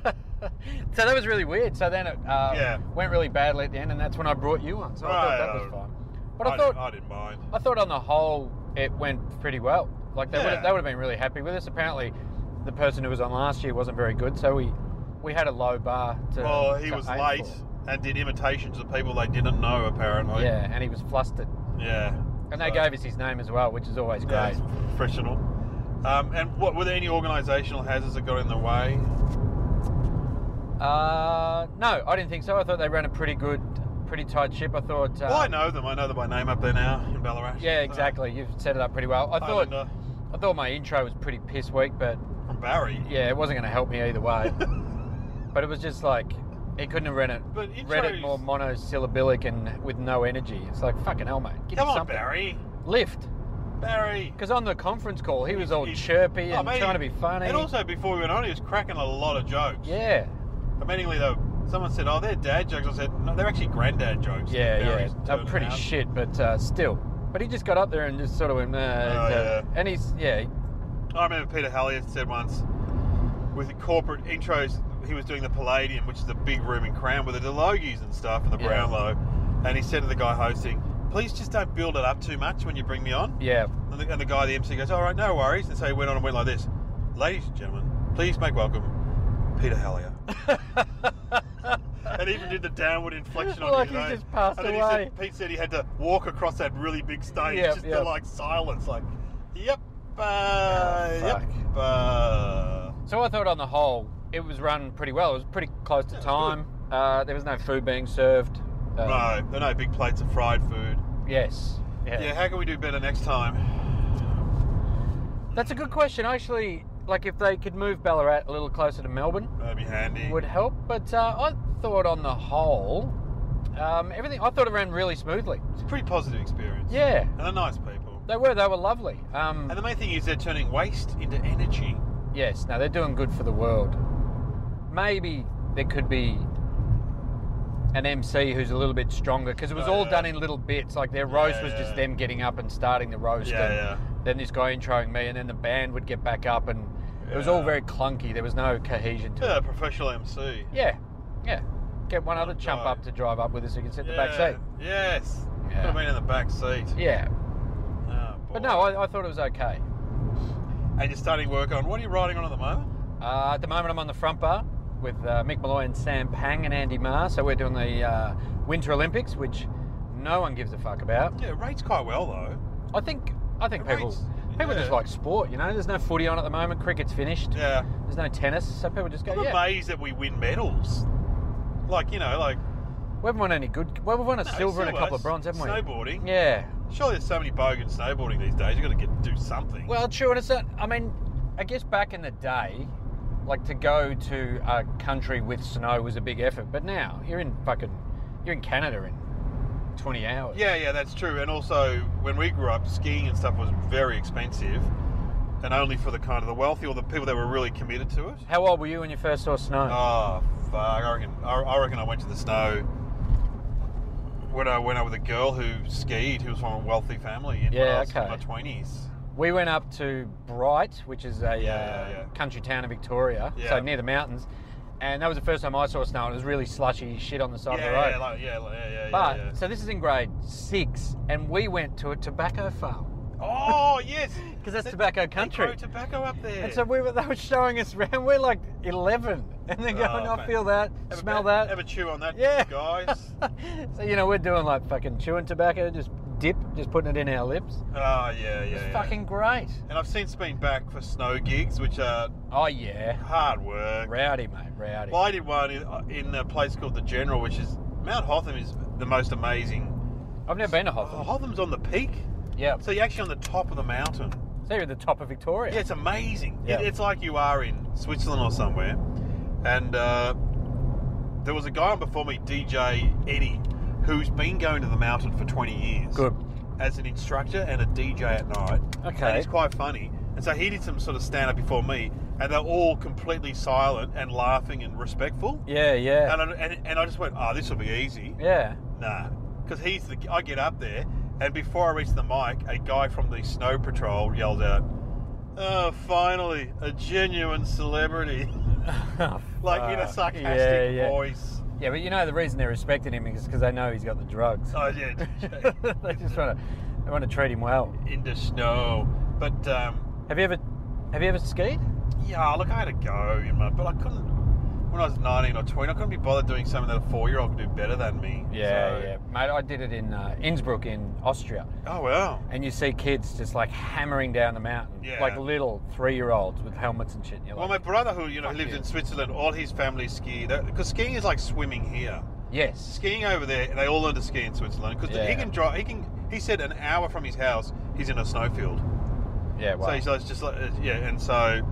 So that was really weird. So then it uh, Yeah. went really badly at the end, and that's when I brought you on. So I Right, thought that uh, was fine. But I, I, thought didn't, I didn't mind. I thought on the whole it went pretty well. Like they Yeah. would they would have been really happy with us. Apparently, the person who was on last year wasn't very good, so we we had a low bar to. Well, he to was aim late for. and did imitations of people they didn't know, apparently. Yeah, and he was flustered. Yeah. And they So- gave us his name as well, which is always Yeah, great. it's professional. Um, and what were there any organisational hazards that got in the way? Uh, no, I didn't think so. I thought they ran a pretty good, pretty tight ship. I thought. Uh, Well, I know them. I know them by name up there now in Ballarat. Yeah, So, exactly. You've set it up pretty well. I thought. Islander I thought my intro was pretty piss weak, but from Barry. yeah, it wasn't going to help me either way. But it was just like he couldn't have read it, But read it intros- more monosyllabic and with no energy. It's like fucking hell, mate. Give Come me on, something. Barry. Lift. Barry. Because on the conference call, he was all He's- chirpy Oh, and mate, trying to be funny. And also, before we went on, he was cracking a lot of jokes. yeah, Amazingly, though, someone said, "Oh, they're dad jokes." I said, "No, they're actually granddad jokes." yeah, that yeah. Barry's They're turning pretty out. shit, but uh, still. But he just got up there and just sort of went, uh, Oh, yeah. and he's yeah, he- I remember Peter Halliard said once, with the corporate intros, he was doing the Palladium, which is a big room in Crown with the Delogies and stuff and the Yeah. Brownlow. And he said to the guy hosting, "Please just don't build it up too much when you bring me on." yeah. And the, and the guy, the M C, goes, "All right, no worries." And so he went on and went like this: "Ladies and gentlemen, please make welcome Peter Halliard." And even did the downward inflection on Like his he's name. just passed and then away. He said, Pete said he had to walk across that really big stage Yep, just yep. to like silence, like, yep, uh, Oh, yep. fuck. Uh. So I thought on the whole, it was run pretty well. It was pretty close to Yeah, it was time. Uh, there was no food being served. Uh, No, there are no big plates of fried food. Yes. Yeah. Yeah, how can we do better next time? That's a good question. Actually, like if they could move Ballarat a little closer to Melbourne, That'd be handy. would help. But uh, I thought on the whole, um, everything, I thought it ran really smoothly. It's a pretty positive experience. Yeah. And they're nice people. They were. They were lovely. Um, And the main thing is they're turning waste into energy. yes. No, they're doing good for the world. Maybe there could be an M C who's a little bit stronger because it was Oh, all yeah. done in little bits. Like their roast Yeah, was yeah. just them getting up and starting the roast. Yeah, and yeah. Then this guy introing me, and then the band would get back up, and it was all Yeah. very clunky. There was no cohesion to Yeah, it. professional M C. Yeah, yeah. Get one other chump guy. up to drive up with us so you can sit in the back Yeah, seat. Yes. Yeah. Could have been in the back seat. Yeah. Oh, But boy. no, I, I thought it was okay. And you're starting work on, what are you riding on at the moment? Uh, at the moment, I'm on the front bar with uh, Mick Malloy and Sam Pang and Andy Marr. So we're doing the uh, Winter Olympics, which no one gives a fuck about. Yeah, it rates quite well though. I think I think It people rates- people yeah. just like sport. You know, there's no footy on at the moment. Cricket's finished. Yeah. There's no tennis, so people just go, I'm yeah. amazed that we win medals. Like, you know, like... We haven't won any good. Well, we've won a no, silver and a couple of silver, bronze, haven't we? Snowboarding. Yeah. Surely there's so many bogans snowboarding these days. You've got to get do something. Well, true, and it's not. I mean, I guess back in the day, like to go to a country with snow was a big effort. But now you're in fucking, you're in Canada in twenty hours. Yeah, yeah, that's true. And also, when we grew up, skiing and stuff was very expensive, and only for the kind of the wealthy or the people that were really committed to it. How old were you when you first saw snow? Oh, fuck! I reckon. I, I reckon I went to the snow when I went out with a girl who skied, who was from a wealthy family. In Yeah, when I was okay. in my twenties. We went up to Bright, which is a Yeah, uh, yeah. country town in Victoria, Yeah. so near the mountains. And that was the first time I saw snow. And it was really slushy shit on the side Yeah, of the road. yeah, like, yeah, like, yeah, yeah, but yeah, yeah. so this is in grade six, and we went to a tobacco farm Oh yes, because that's They- tobacco They country. grow tobacco up there. And so we were, they were showing us around. We're like eleven, and they're going, Oh, "I man. feel that, Have a- smell have, that." Have a chew on that, Yeah. guys. So you know, we're doing like fucking chewing tobacco, just dip, just putting it in our lips. Oh yeah, yeah, It's yeah. fucking great. And I've since been back for snow gigs, which are Oh yeah, hard work. rowdy mate, rowdy. Well, I did one in, in a place called the General, which is Mount Hotham is the most amazing. I've never been to Oh, Hotham. Hotham's on the peak, Yeah, so you're actually on the top of the mountain. so you're at the top of Victoria. Yeah, it's amazing. Yeah. It, it's like you are in Switzerland or somewhere. And uh, there was a guy on before me, D J Eddie, who's been going to the mountain for twenty years. Good. As an instructor and a D J at night. Okay. And he's quite funny. And so he did some sort of stand-up before me, and they're all completely silent and laughing and respectful. Yeah, yeah, And I, and, and I just went, oh, this will be easy. yeah. Nah. Because he's the, I get up there, and before I reach the mic, a guy from the snow patrol yells out, "Oh, finally, a genuine celebrity." Like in a Fuck. sarcastic Yeah, yeah. voice. Yeah, but you know the reason they're respecting him is because they know he's got the drugs. Oh, yeah, D J. They just want to, they want to treat him well. In the snow. But, um, Have you ever, have you ever skied? yeah, look, I had to go, you know, but I couldn't, when I was nineteen or twenty, I couldn't be bothered doing something that a four-year-old could do better than me. Yeah, So- yeah, mate. I did it in uh, Innsbruck in Austria, Oh, wow. and you see kids just like hammering down the mountain, Yeah. like little three-year-olds with helmets and shit. And you're Well, my like, brother, who, you know, Fuck lives yeah. in Switzerland, all his family ski, because skiing is like swimming here. yes, Skiing over there, they all learn to ski in Switzerland because Yeah. he can drive. He can. He said an hour from his house, he's in a snowfield. yeah, wow. So he's like, just like uh, yeah, and so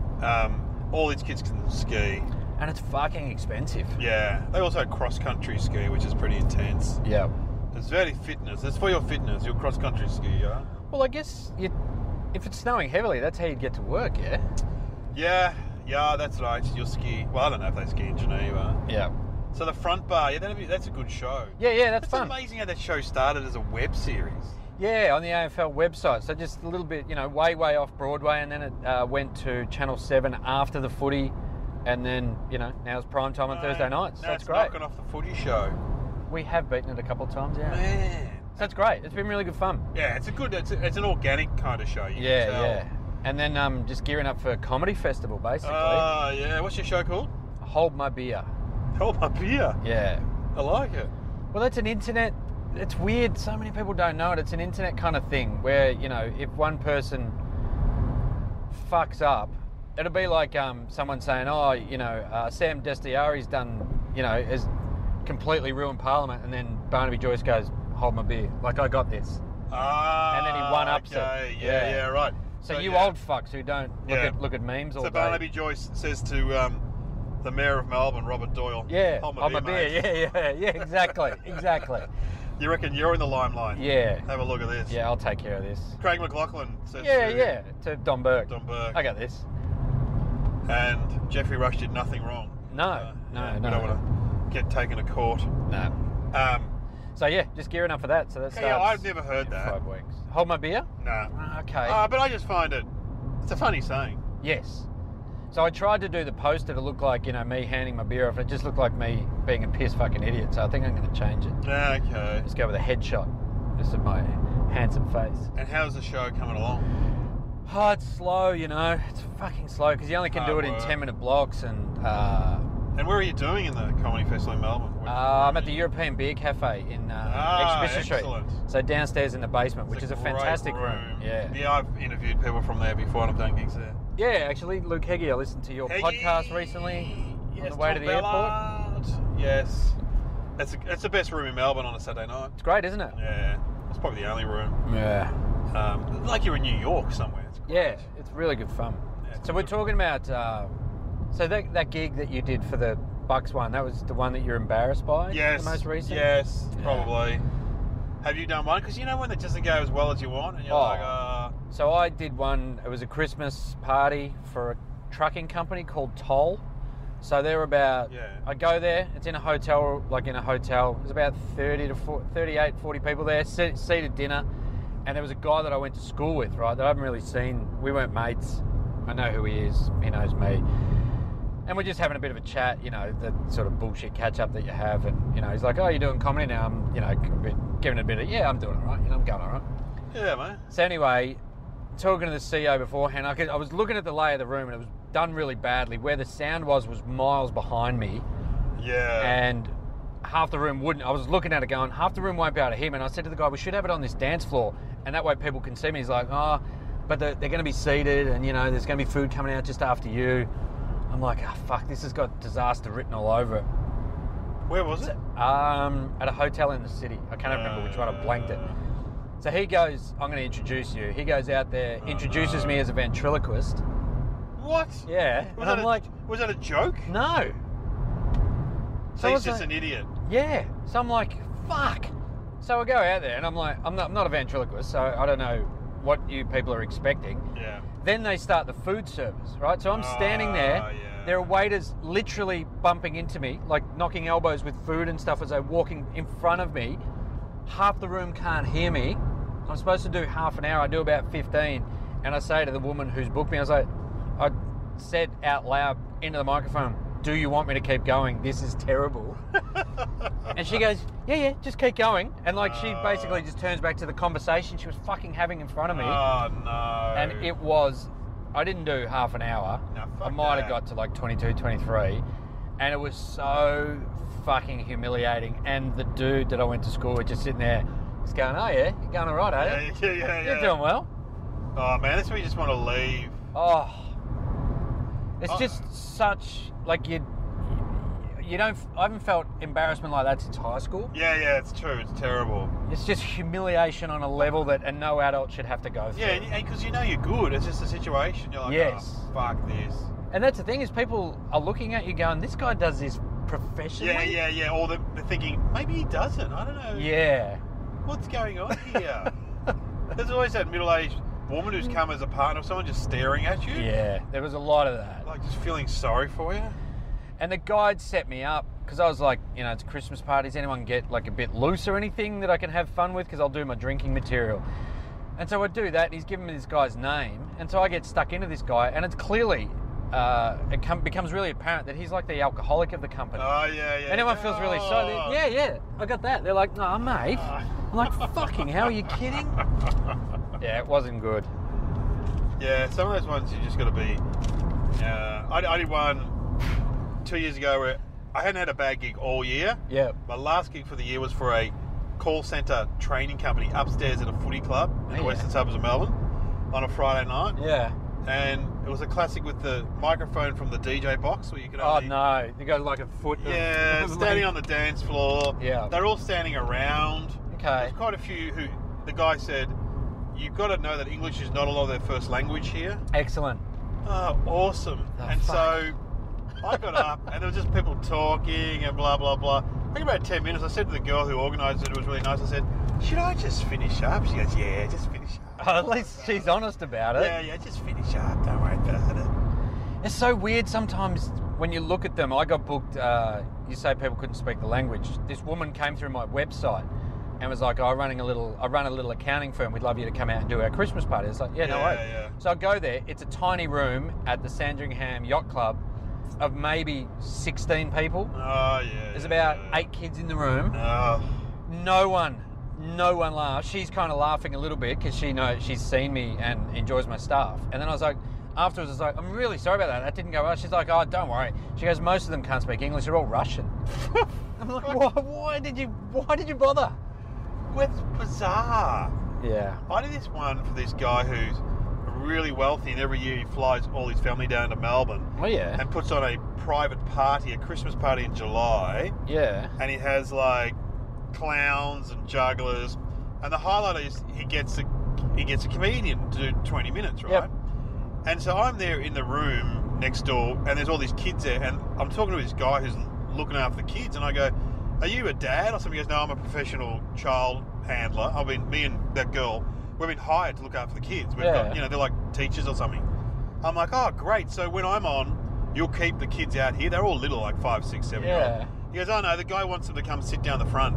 um, all these kids can ski. And it's fucking expensive. Yeah, they also cross country ski, which is pretty intense. Yeah. It's very fitness. It's for your fitness. Your cross country ski, yeah. Well, I guess you, if it's snowing heavily, that's how you get to work, yeah. Yeah, yeah, that's right. You'll ski. Well, I don't know if they ski in Geneva. Yeah. So the front bar, yeah, that'd be, that's a good show. Yeah, yeah, that's It's fun. amazing how that show started as a web series. Yeah, on the A F L website. So just a little bit, you know, way, way off Broadway, and then it uh, went to Channel seven after the footy, and then, you know, now it's prime time on No, Thursday nights. So now it's it's great. knocking off the footy show. We have beaten it a couple of times, yeah. Man. So it's great. It's been really good fun. Yeah, it's a good, it's, a, it's an organic kind of show. You Yeah, can tell. yeah. And then um, just gearing up for Comedy Festival, basically. Oh, yeah. What's your show called? Hold My Beer. Hold My Beer. Yeah. I like it. Well, that's an internet. It's weird. So many people don't know it. It's an internet kind of thing where, you know, if one person fucks up, it'll be like um, someone saying, oh, you know, uh, Sam Destiari's done, you know, has completely ruined Parliament, and then Barnaby Joyce goes, hold my beer. Like, I got this. Ah, And then he one-ups okay. it. Yeah, yeah, Yeah. right. So, So, you yeah. old fucks who don't look Yeah. at look at memes all So day. Barnaby Joyce says to um, the Mayor of Melbourne, Robert Doyle, Yeah, hold my hold beer, my beer. mate." Yeah, yeah, yeah, exactly, exactly. You reckon you're in the limelight? Yeah, Have a look at this. yeah, I'll take care of this. Craig McLaughlin says Yeah, to yeah, to Don Burke. Don Burke. I got this. And Jeffrey Rush did nothing wrong. No, no, yeah, no. We don't want to get taken to court. No. Um, So yeah, just gearing up for that. So that starts. yeah, I've never heard in that. Five weeks. Hold my beer. Nah. Ah, Okay. Uh, but I just find it, it's a funny saying. Yes. So I tried to do the poster to look like, you know, me handing my beer off, and it just looked like me being a piss fucking idiot. So I think I'm going to change it. Okay. Just go with a headshot, just of my handsome face. And how's the show coming along? Oh, it's slow, you know. It's fucking slow because you only can do Hard it in work. ten minute blocks, and uh, And where are you doing in the Comedy Festival in Melbourne? Which- uh, I'm at the European Beer Cafe in uh, Ah, Exhibition excellent. Street. So downstairs in the basement, which It's is a great fantastic room. Yeah. Yeah, I've interviewed people from there before and I've done gigs there. Yeah, actually, Luke Heggie, I listened to your Heggie! podcast recently Yes, on the way Tom to the airport. Ballard. Yes. That's, a, that's the best room in Melbourne on a Saturday night. It's great, isn't it? Yeah. It's probably the only room. Yeah. Um, like you're in New York somewhere. It's great. Yeah, it's really good fun. Yeah, it's so we're good. talking about, uh, so that, that gig that you did for the Bucks one, that was the one that you're embarrassed by? Yes. The most recent? Yes, Yeah. probably. Have you done one? Because you know when it doesn't go as well as you want, and you're Oh. like, uh, So I did one, it was a Christmas party for a trucking company called Toll. So they're about, Yeah. I go there, it's in a hotel, like in a hotel, there's about thirty to forty, thirty-eight, forty people there, se- seated dinner. And there was a guy that I went to school with, right, that I haven't really seen. We weren't mates. I know who he is, he knows me. And we're just having a bit of a chat, you know, the sort of bullshit catch up that you have. And, you know, he's like, oh, you're doing comedy now? I'm, you know, giving it a bit of, yeah, I'm doing all right. You know, I'm going all right. yeah, mate. So anyway, talking to the C E O beforehand, I, could, I was looking at the lay of the room and it was done really badly. Where the sound was was miles behind me, Yeah. and half the room wouldn't. I was looking at it going, half the room won't be able to hear me. And I said to the guy, we should have it on this dance floor, and that way people can see me. He's like, oh, but they're, they're going to be seated, and you know, there's going to be food coming out just after you. I'm like, oh fuck, this has got disaster written all over it. Where was it? Um, at a hotel in the city. I can't remember which one. I blanked it. So he goes, I'm going to introduce you. He goes out there, introduces me as a ventriloquist. What? Yeah. Was And that I'm a, like, was that a joke? no. So I he's was just like- an idiot. Yeah. So I'm like, fuck. So I go out there and I'm like, I'm not, I'm not a ventriloquist, so I don't know what you people are expecting. Yeah. Then they start the food service, right? So I'm standing there. Ah, yeah. There are waiters literally bumping into me, like knocking elbows with food and stuff as they're walking in front of me. Half the room can't hear me. I'm supposed to do half an hour. I do about fifteen. And I say to the woman who's booked me, I was like, I said out loud into the microphone, do you want me to keep going? This is terrible. And she goes, yeah, yeah, just keep going. And like she Oh. basically just turns back to the conversation she was fucking having in front of me. Oh, no. And it was, I didn't do half an hour. No, I fuck might that. have got to like twenty-two, twenty-three. And it was so fucking humiliating. And the dude that I went to school with just sitting there, he's going, oh yeah, you're going all right, are Yeah, you? yeah, yeah, yeah. You're doing well. Oh, man, that's where you just want to leave. Oh, it's Oh. just such, like you, you don't, I haven't felt embarrassment like that since high school. Yeah, yeah, it's true. It's terrible. It's just humiliation on a level that and no adult should have to go through. Yeah, and because you know you're good. It's just a situation. You're like, Yes. oh, fuck this. And that's the thing is people are looking at you going, this guy does this professionally. Yeah, yeah, yeah. Or they're, they're thinking, maybe he doesn't. I don't know. Yeah. What's going on here? There's always that middle-aged woman who's come as a partner of someone just staring at you. Yeah, there was a lot of that. Like just feeling sorry for you. And the guide set me up because I was like, you know, it's Christmas parties. Anyone get like a bit loose or anything that I can have fun with because I'll do my drinking material. And so I do that. And he's given me this guy's name. And so I get stuck into this guy. And it's clearly, uh, it com- becomes really apparent that he's like the alcoholic of the company. Oh, yeah, yeah. Anyone feels really sorry. Oh. Yeah, yeah, I got that. They're like, no, mate. I'm like, fucking hell, are you kidding? Yeah, it wasn't good. Yeah, some of those ones you just got to be. Uh, I, I did one two years ago where I hadn't had a bad gig all year. Yeah. My last gig for the year was for a call centre training company upstairs at a footy club in the Yeah. western suburbs of Melbourne on a Friday night. Yeah. And it was a classic with the microphone from the D J box where you could Oh only... no, you got like a foot. Yeah, of standing on the dance floor. Yeah. They're all standing around. Okay. There's quite a few who... The guy said, you've got to know that English is not a lot of their first language here. Excellent. Oh, awesome. Oh, and fuck. so I got up and there was just people talking and blah, blah, blah. I think about ten minutes, I said to the girl who organised it, it was really nice, I said, should I just finish up? She goes, yeah, just finish up. Oh, at least she's honest about it. Yeah, yeah, just finish up. Don't worry about it. It's so weird sometimes when you look at them. I got booked, uh, you say people couldn't speak the language. This woman came through my website and was like, oh, I'm running a little, I run a little accounting firm. We'd love you to come out and do our Christmas party. It's like, yeah, no Yeah, worries. yeah. So I go there. It's a tiny room at the Sandringham Yacht Club of maybe sixteen people. Oh, yeah. There's yeah, about yeah. eight kids in the room. Oh, No one, no one laughs. She's kind of laughing a little bit because she knows she's seen me and enjoys my stuff. And then I was like, afterwards, I was like, I'm really sorry about that. That didn't go well. She's like, oh, don't worry. She goes, most of them can't speak English. They're all Russian. I'm like, why, why did you, why did you bother? it's bizarre. Yeah. I did this one for this guy who's really wealthy, and every year he flies all his family down to Melbourne Oh yeah. and puts on a private party, a Christmas party in July, Yeah. and he has like clowns and jugglers, and the highlight is he gets a he gets a comedian to do twenty minutes, right? Yep. And so I'm there in the room next door, and there's all these kids there, and I'm talking to this guy who's looking after the kids, and I go, are you a dad or something? He goes, no, I'm a professional child handler. I mean, me and that girl, we've been hired to look after the kids. We've Yeah. got, you know, they're like teachers or something. I'm like, oh, great. So when I'm on, you'll keep the kids out here. They're all little, like five, six, seven year Yeah. old. He goes, oh no, the guy wants them to come sit down the front.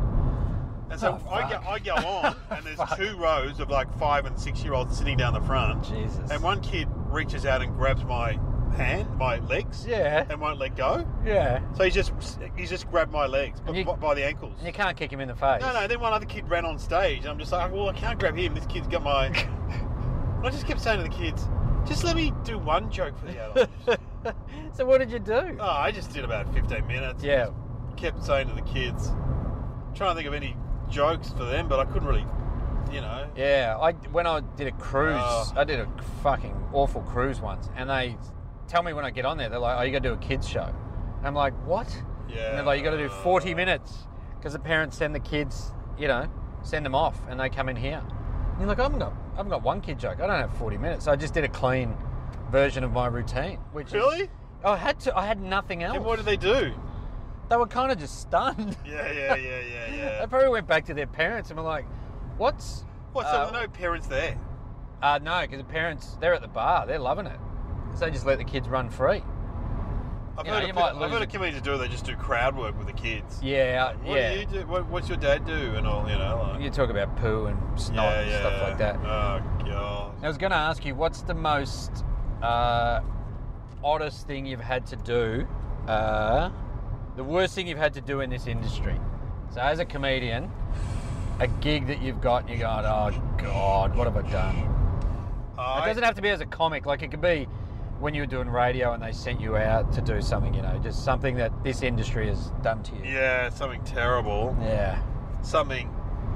And so Oh, I, go, fuck. I go on, and there's Fuck. two rows of like five and six year olds sitting down the front. Jesus. And one kid reaches out and grabs my hand, my legs, Yeah. and won't let go. Yeah. So he's just he's just grabbed my legs And you- by, by the ankles. And you can't kick him in the face. No, no. Then one other kid ran on stage, and I'm just like, well, I can't grab him. This kid's got my. And I just kept saying to the kids, just let me do one joke for the adults. So what did you do? Oh, I just did about fifteen minutes. Yeah. Kept saying to the kids, trying to think of any jokes for them, but I couldn't really, you know. Yeah, I when I did a cruise, Oh. I did a fucking awful cruise once, and they tell me when I get on there, they're like, "Oh, you got to do a kids show," and I'm like, "What?" Yeah. And they're like, "You got to do forty minutes because the parents send the kids, you know, send them off, and they come in here." And you're like, "I haven't got, I haven't got one kid joke. I don't have forty minutes." So I just did a clean version of my routine, which is- Really? I had to. I had nothing else. And what did they do? They were kind of just stunned. Yeah, yeah, yeah, yeah, They yeah. probably went back to their parents and were like, "What's?" What? So uh, there were no parents there? Uh, no, because the parents, they're at the bar. They're loving it. So they just let the kids run free. I've you heard, know, of, you might I've lose heard it. of comedians do it. They just do crowd work with the kids. Yeah, What yeah. do you do? What, what's your dad do and all? You know. Like, You talk about poo and snot yeah, and yeah. stuff like that. Oh god. I was going to ask you, what's the most uh, oddest thing you've had to do? Uh, the worst thing you've had to do in this industry. So as a comedian, a gig that you've got and you're going, oh God, what have I done? It I, doesn't have to be as a comic. Like it could be when you were doing radio and they sent you out to do something, you know, just something that this industry has done to you. yeah, something terrible. Yeah. Something.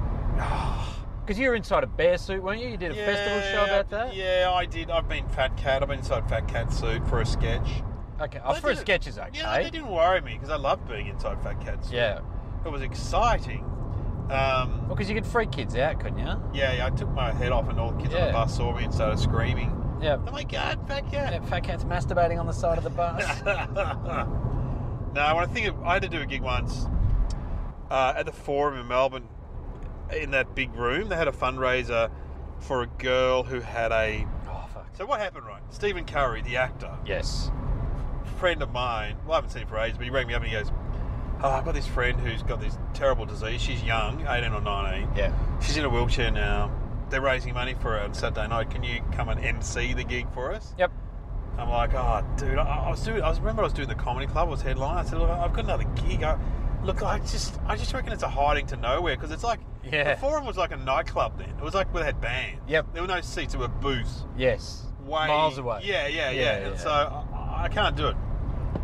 Because you were inside a bear suit, weren't you? You did a festival show about that? Yeah, I did. I've been Fat Cat. I've been inside Fat Cat suit for a sketch. Okay. Oh, But it for a didn't- sketch is okay. Yeah, they didn't worry me because I loved being inside Fat Cat suit. Yeah. It was exciting. Um, Well, because you could freak kids out, couldn't you? yeah, yeah, I took my head off and all the kids on Yeah. the bus saw me and started screaming. Yeah. Oh my god, Fat Cat! Yeah, fat cat's masturbating on the side of the bus. No, when I think of, I had to do a gig once uh, at the Forum in Melbourne. In that big room, they had a fundraiser for a girl who had a. Oh, fuck. So what happened, right? Stephen Curry, the actor, Yes. friend of mine. Well, I haven't seen him for ages, but he rang me up and he goes, "Oh, I've got this friend who's got this terrible disease. She's young, eighteen or nineteen. Yeah. She's in a wheelchair now. They're raising money for her on Saturday night. Can you come and M C the gig for us?" Yep. I'm like, "Oh, dude, I, I was doing. I was remember I was doing the comedy club. I was headline. I said, look, I've got another gig. I, look, I just, I just reckon it's a hiding to nowhere because it's like Yeah. the Forum was like a nightclub then. It was like where they had bands. Yep. There were no seats. There were booths. Yes. Way Miles away. Yeah, yeah, yeah. Yeah, and yeah. so I, I can't do it.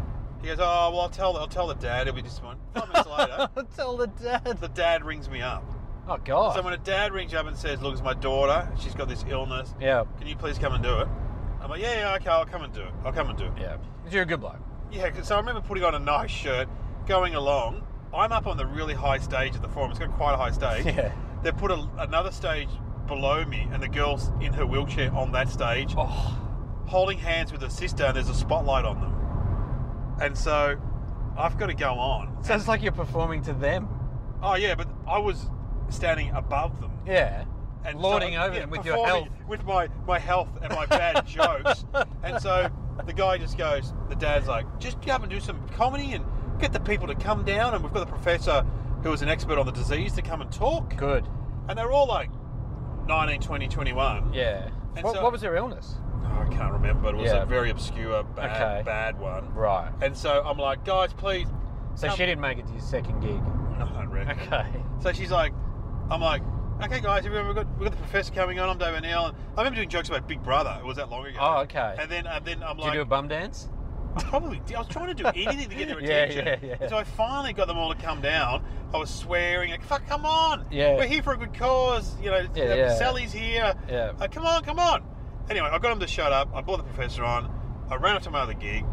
He goes, oh, well, I'll tell, I'll tell the dad. He'll be disappointed. Five minutes later, Tell the dad. the dad rings me up. Oh, God. So when a dad rings you up and says, look, it's my daughter. She's got this illness. Yeah. Can you please come and do it? I'm like, yeah, yeah, okay, I'll come and do it. I'll come and do it. Yeah. You're a good bloke. Yeah, 'cause- so I remember putting on a nice shirt, going along. I'm up on the really high stage of the forum. It's got quite a high stage. Yeah. They put a, another stage below me, and the girl's in her wheelchair on that stage, Oh. holding hands with her sister, and there's a spotlight on them. And so I've got to go on. Sounds like you're performing to them. Oh, yeah, but I was standing above them. Yeah. And Lording so, over yeah, them with your performing health. with my, my health and my bad jokes. And so the guy just goes, the dad's like, just go up and do some comedy and get the people to come down. And we've got the professor who was an expert on the disease to come and talk. Good. And they're all like nineteen, twenty, twenty-one. Yeah. And What, so- what was their illness? Oh, I can't remember, but it was Yeah. a very obscure, bad, Okay. bad one. Right. And so I'm like, guys, please. So come- she didn't make it to your second gig. No, I don't reckon. Okay. So she's like, I'm like, okay, guys, everyone, we've got, we've got the professor coming on. I'm Dave O'Neill. And I remember doing jokes about Big Brother. It was that long ago. Oh, okay. And then, and then I'm Did like, you do a bum dance? I probably did. I was trying to do anything to get their Yeah, attention. yeah, yeah. And so I finally got them all to come down. I was swearing, like, fuck, come on. Yeah. We're here for a good cause. You know, Yeah, uh, yeah. Sally's here. Yeah. Uh, come on, come on. Anyway, I got them to shut up. I brought the professor on. I ran up to my other gig.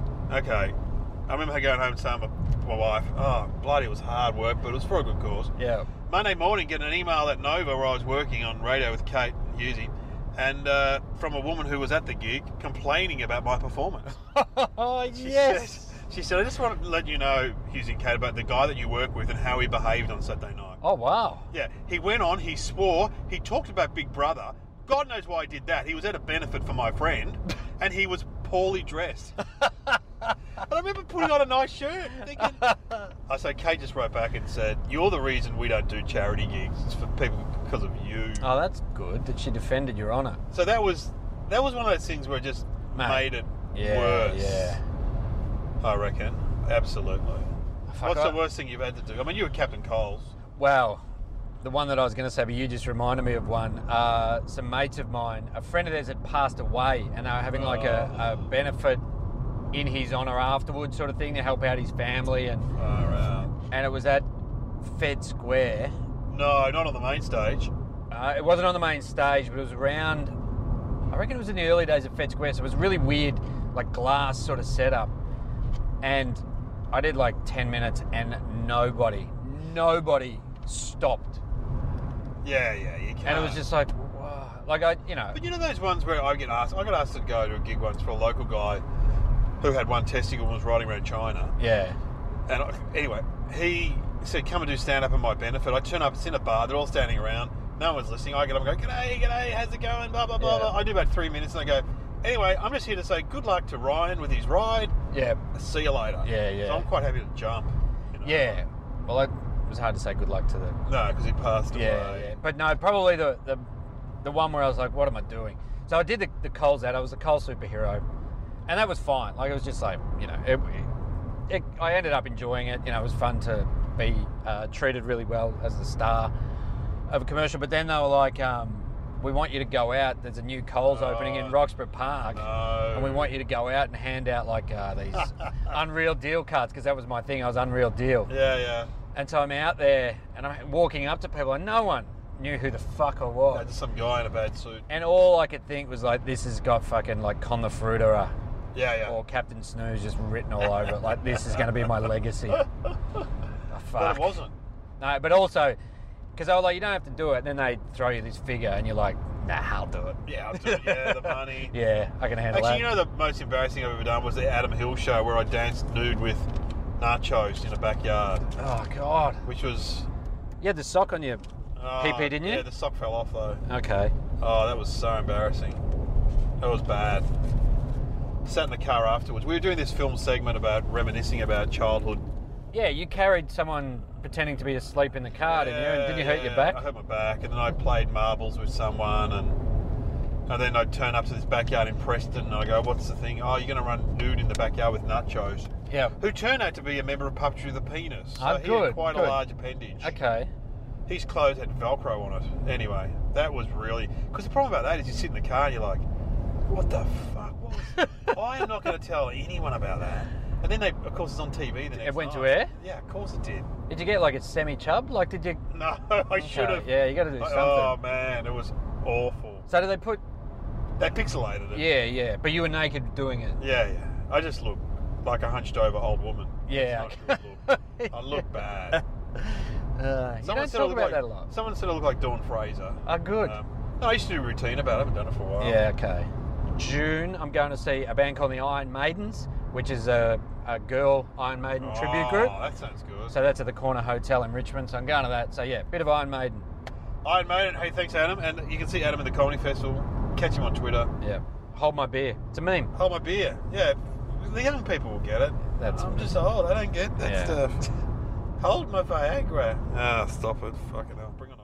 Okay. I remember her going home and saying to my wife, oh, bloody, it was hard work, but it was for a good cause. Yeah. Monday morning, getting an email at Nova where I was working on radio with Kate Husey, and uh, from a woman who was at the gig complaining about my performance. Oh, She yes. said, she said, I just want to let you know, Husey and Kate, about the guy that you work with and how he behaved on Saturday night. Oh, wow. Yeah, he went on, he swore, he talked about Big Brother. God knows why he did that. He was at a benefit for my friend, and he was poorly dressed. And I remember putting on a nice shirt, thinking... I so Kate just wrote back and said, you're the reason we don't do charity gigs. It's for people because of you. Oh, that's good that she defended your honour. So that was that was one of those things where it just Mate. made it Yeah, worse. yeah. I reckon. Absolutely. Fuck, What's I- the worst thing you've had to do? I mean, you were Captain Coles. Well, the one that I was going to say, but you just reminded me of one. Uh, some mates of mine, a friend of theirs had passed away, and they were having like a, a benefit in his honour afterwards, sort of thing, to help out his family, and Far out. and it was at Fed Square. No, not on the main stage. Uh, it wasn't on the main stage, but it was around. I reckon it was in the early days of Fed Square, so it was really weird, like glass sort of setup. And I did like ten minutes, and nobody, nobody stopped. Yeah, yeah, you can't. And it was just like, wow. Like I, you know, But you know those ones where I get asked, I got asked to go to a gig once for a local guy who had one testicle and was riding around China. yeah, And I, anyway, he said, come and do stand-up in my benefit. I turn up, it's in a bar, they're all standing around, no one's listening. I get up and go, g'day, g'day, how's it going, blah, blah, blah, Yeah. blah. I do about three minutes and I go, anyway, I'm just here to say good luck to Ryan with his ride. yeah, See you later. Yeah, yeah. So I'm quite happy to jump. You know? yeah. Well, it was hard to say good luck to the. No, because he passed Yeah, away. yeah. But no, probably the, the the one where I was like, what am I doing? So I did the, the Coles ad. I was a Coles superhero. And that was fine. Like, it was just like, you know, it, it, I ended up enjoying it. You know, it was fun to be uh, treated really well as the star of a commercial. But then they were like, um, we want you to go out. There's a new Coles opening in Oh, Roxburgh Park. No. And we want you to go out and hand out like uh, these Unreal Deal cards, because that was my thing. I was Unreal Deal. Yeah, yeah. And so I'm out there and I'm walking up to people and no one knew who the fuck I was. No, just some guy in a bad suit. And all I could think was like, this has got fucking like Con the Fruiterer Yeah, yeah. or Captain Snooze just written all over it. Like, this is going to be my legacy. Oh, But fuck. it wasn't. No, but also, because I was like, you don't have to do it. And then they throw you this figure and you're like, nah, I'll do it. Yeah, I'll do it. Yeah, the money. Yeah, I can handle Actually, that. you know the most embarrassing I've ever done was the Adam Hill show where I danced nude with nachos in a backyard, Oh, God. which was... You had the sock on your Oh, P P, didn't you? Yeah, the sock fell off though. Okay. Oh, that was so embarrassing. That was bad. Sat in the car afterwards. We were doing this film segment about reminiscing about childhood. Yeah, you carried someone pretending to be asleep in the car, didn't you? And did you hurt your yeah, back? I hurt my back, and then I played marbles with someone, and and then I'd turn up to this backyard in Preston, and I go, "What's the thing? Oh, you're going to run nude in the backyard with nachos." Yeah. Who turned out to be a member of Puppetry of the Penis. So Oh, he good, had quite good. a large appendage. Okay. His clothes had Velcro on it. Anyway, that was really... Because the problem about that is you sit in the car and you're like, what the fuck? What was... I am not going to tell anyone about that. And then they, of course, it's on T V the next It went to night. air? Yeah, of course it did. Did you get like a semi-chub? Like, did you... No, I Okay, should have. Yeah, you got to do something. Oh, man, it was awful. So do they put... They pixelated it. Yeah, yeah. But you were naked doing it. Yeah, yeah. I just look like a hunched over old woman. Yeah. It's not a good look. I look bad. Uh, you don't said I talk look about like, that a lot. Someone said I look like Dawn Fraser. Oh, good. Um, no, I used to do a routine about it. I haven't done it for a while. Yeah, okay. June, I'm going to see a band called the Iron Maidens, which is a, a girl Iron Maiden Oh, tribute group. that sounds good. So that's at the Corner Hotel in Richmond. So I'm going to that. So yeah, bit of Iron Maiden. Iron Maiden. Hey, thanks, Adam. And you can see Adam at the Comedy Festival. Catch him on Twitter. Yeah. Hold my beer. It's a meme. Hold my beer. Yeah, the young people will get it. That's I'm just old. I don't get that Yeah. stuff. Hold my Viagra. Ah, stop it. Fucking hell. Bring on.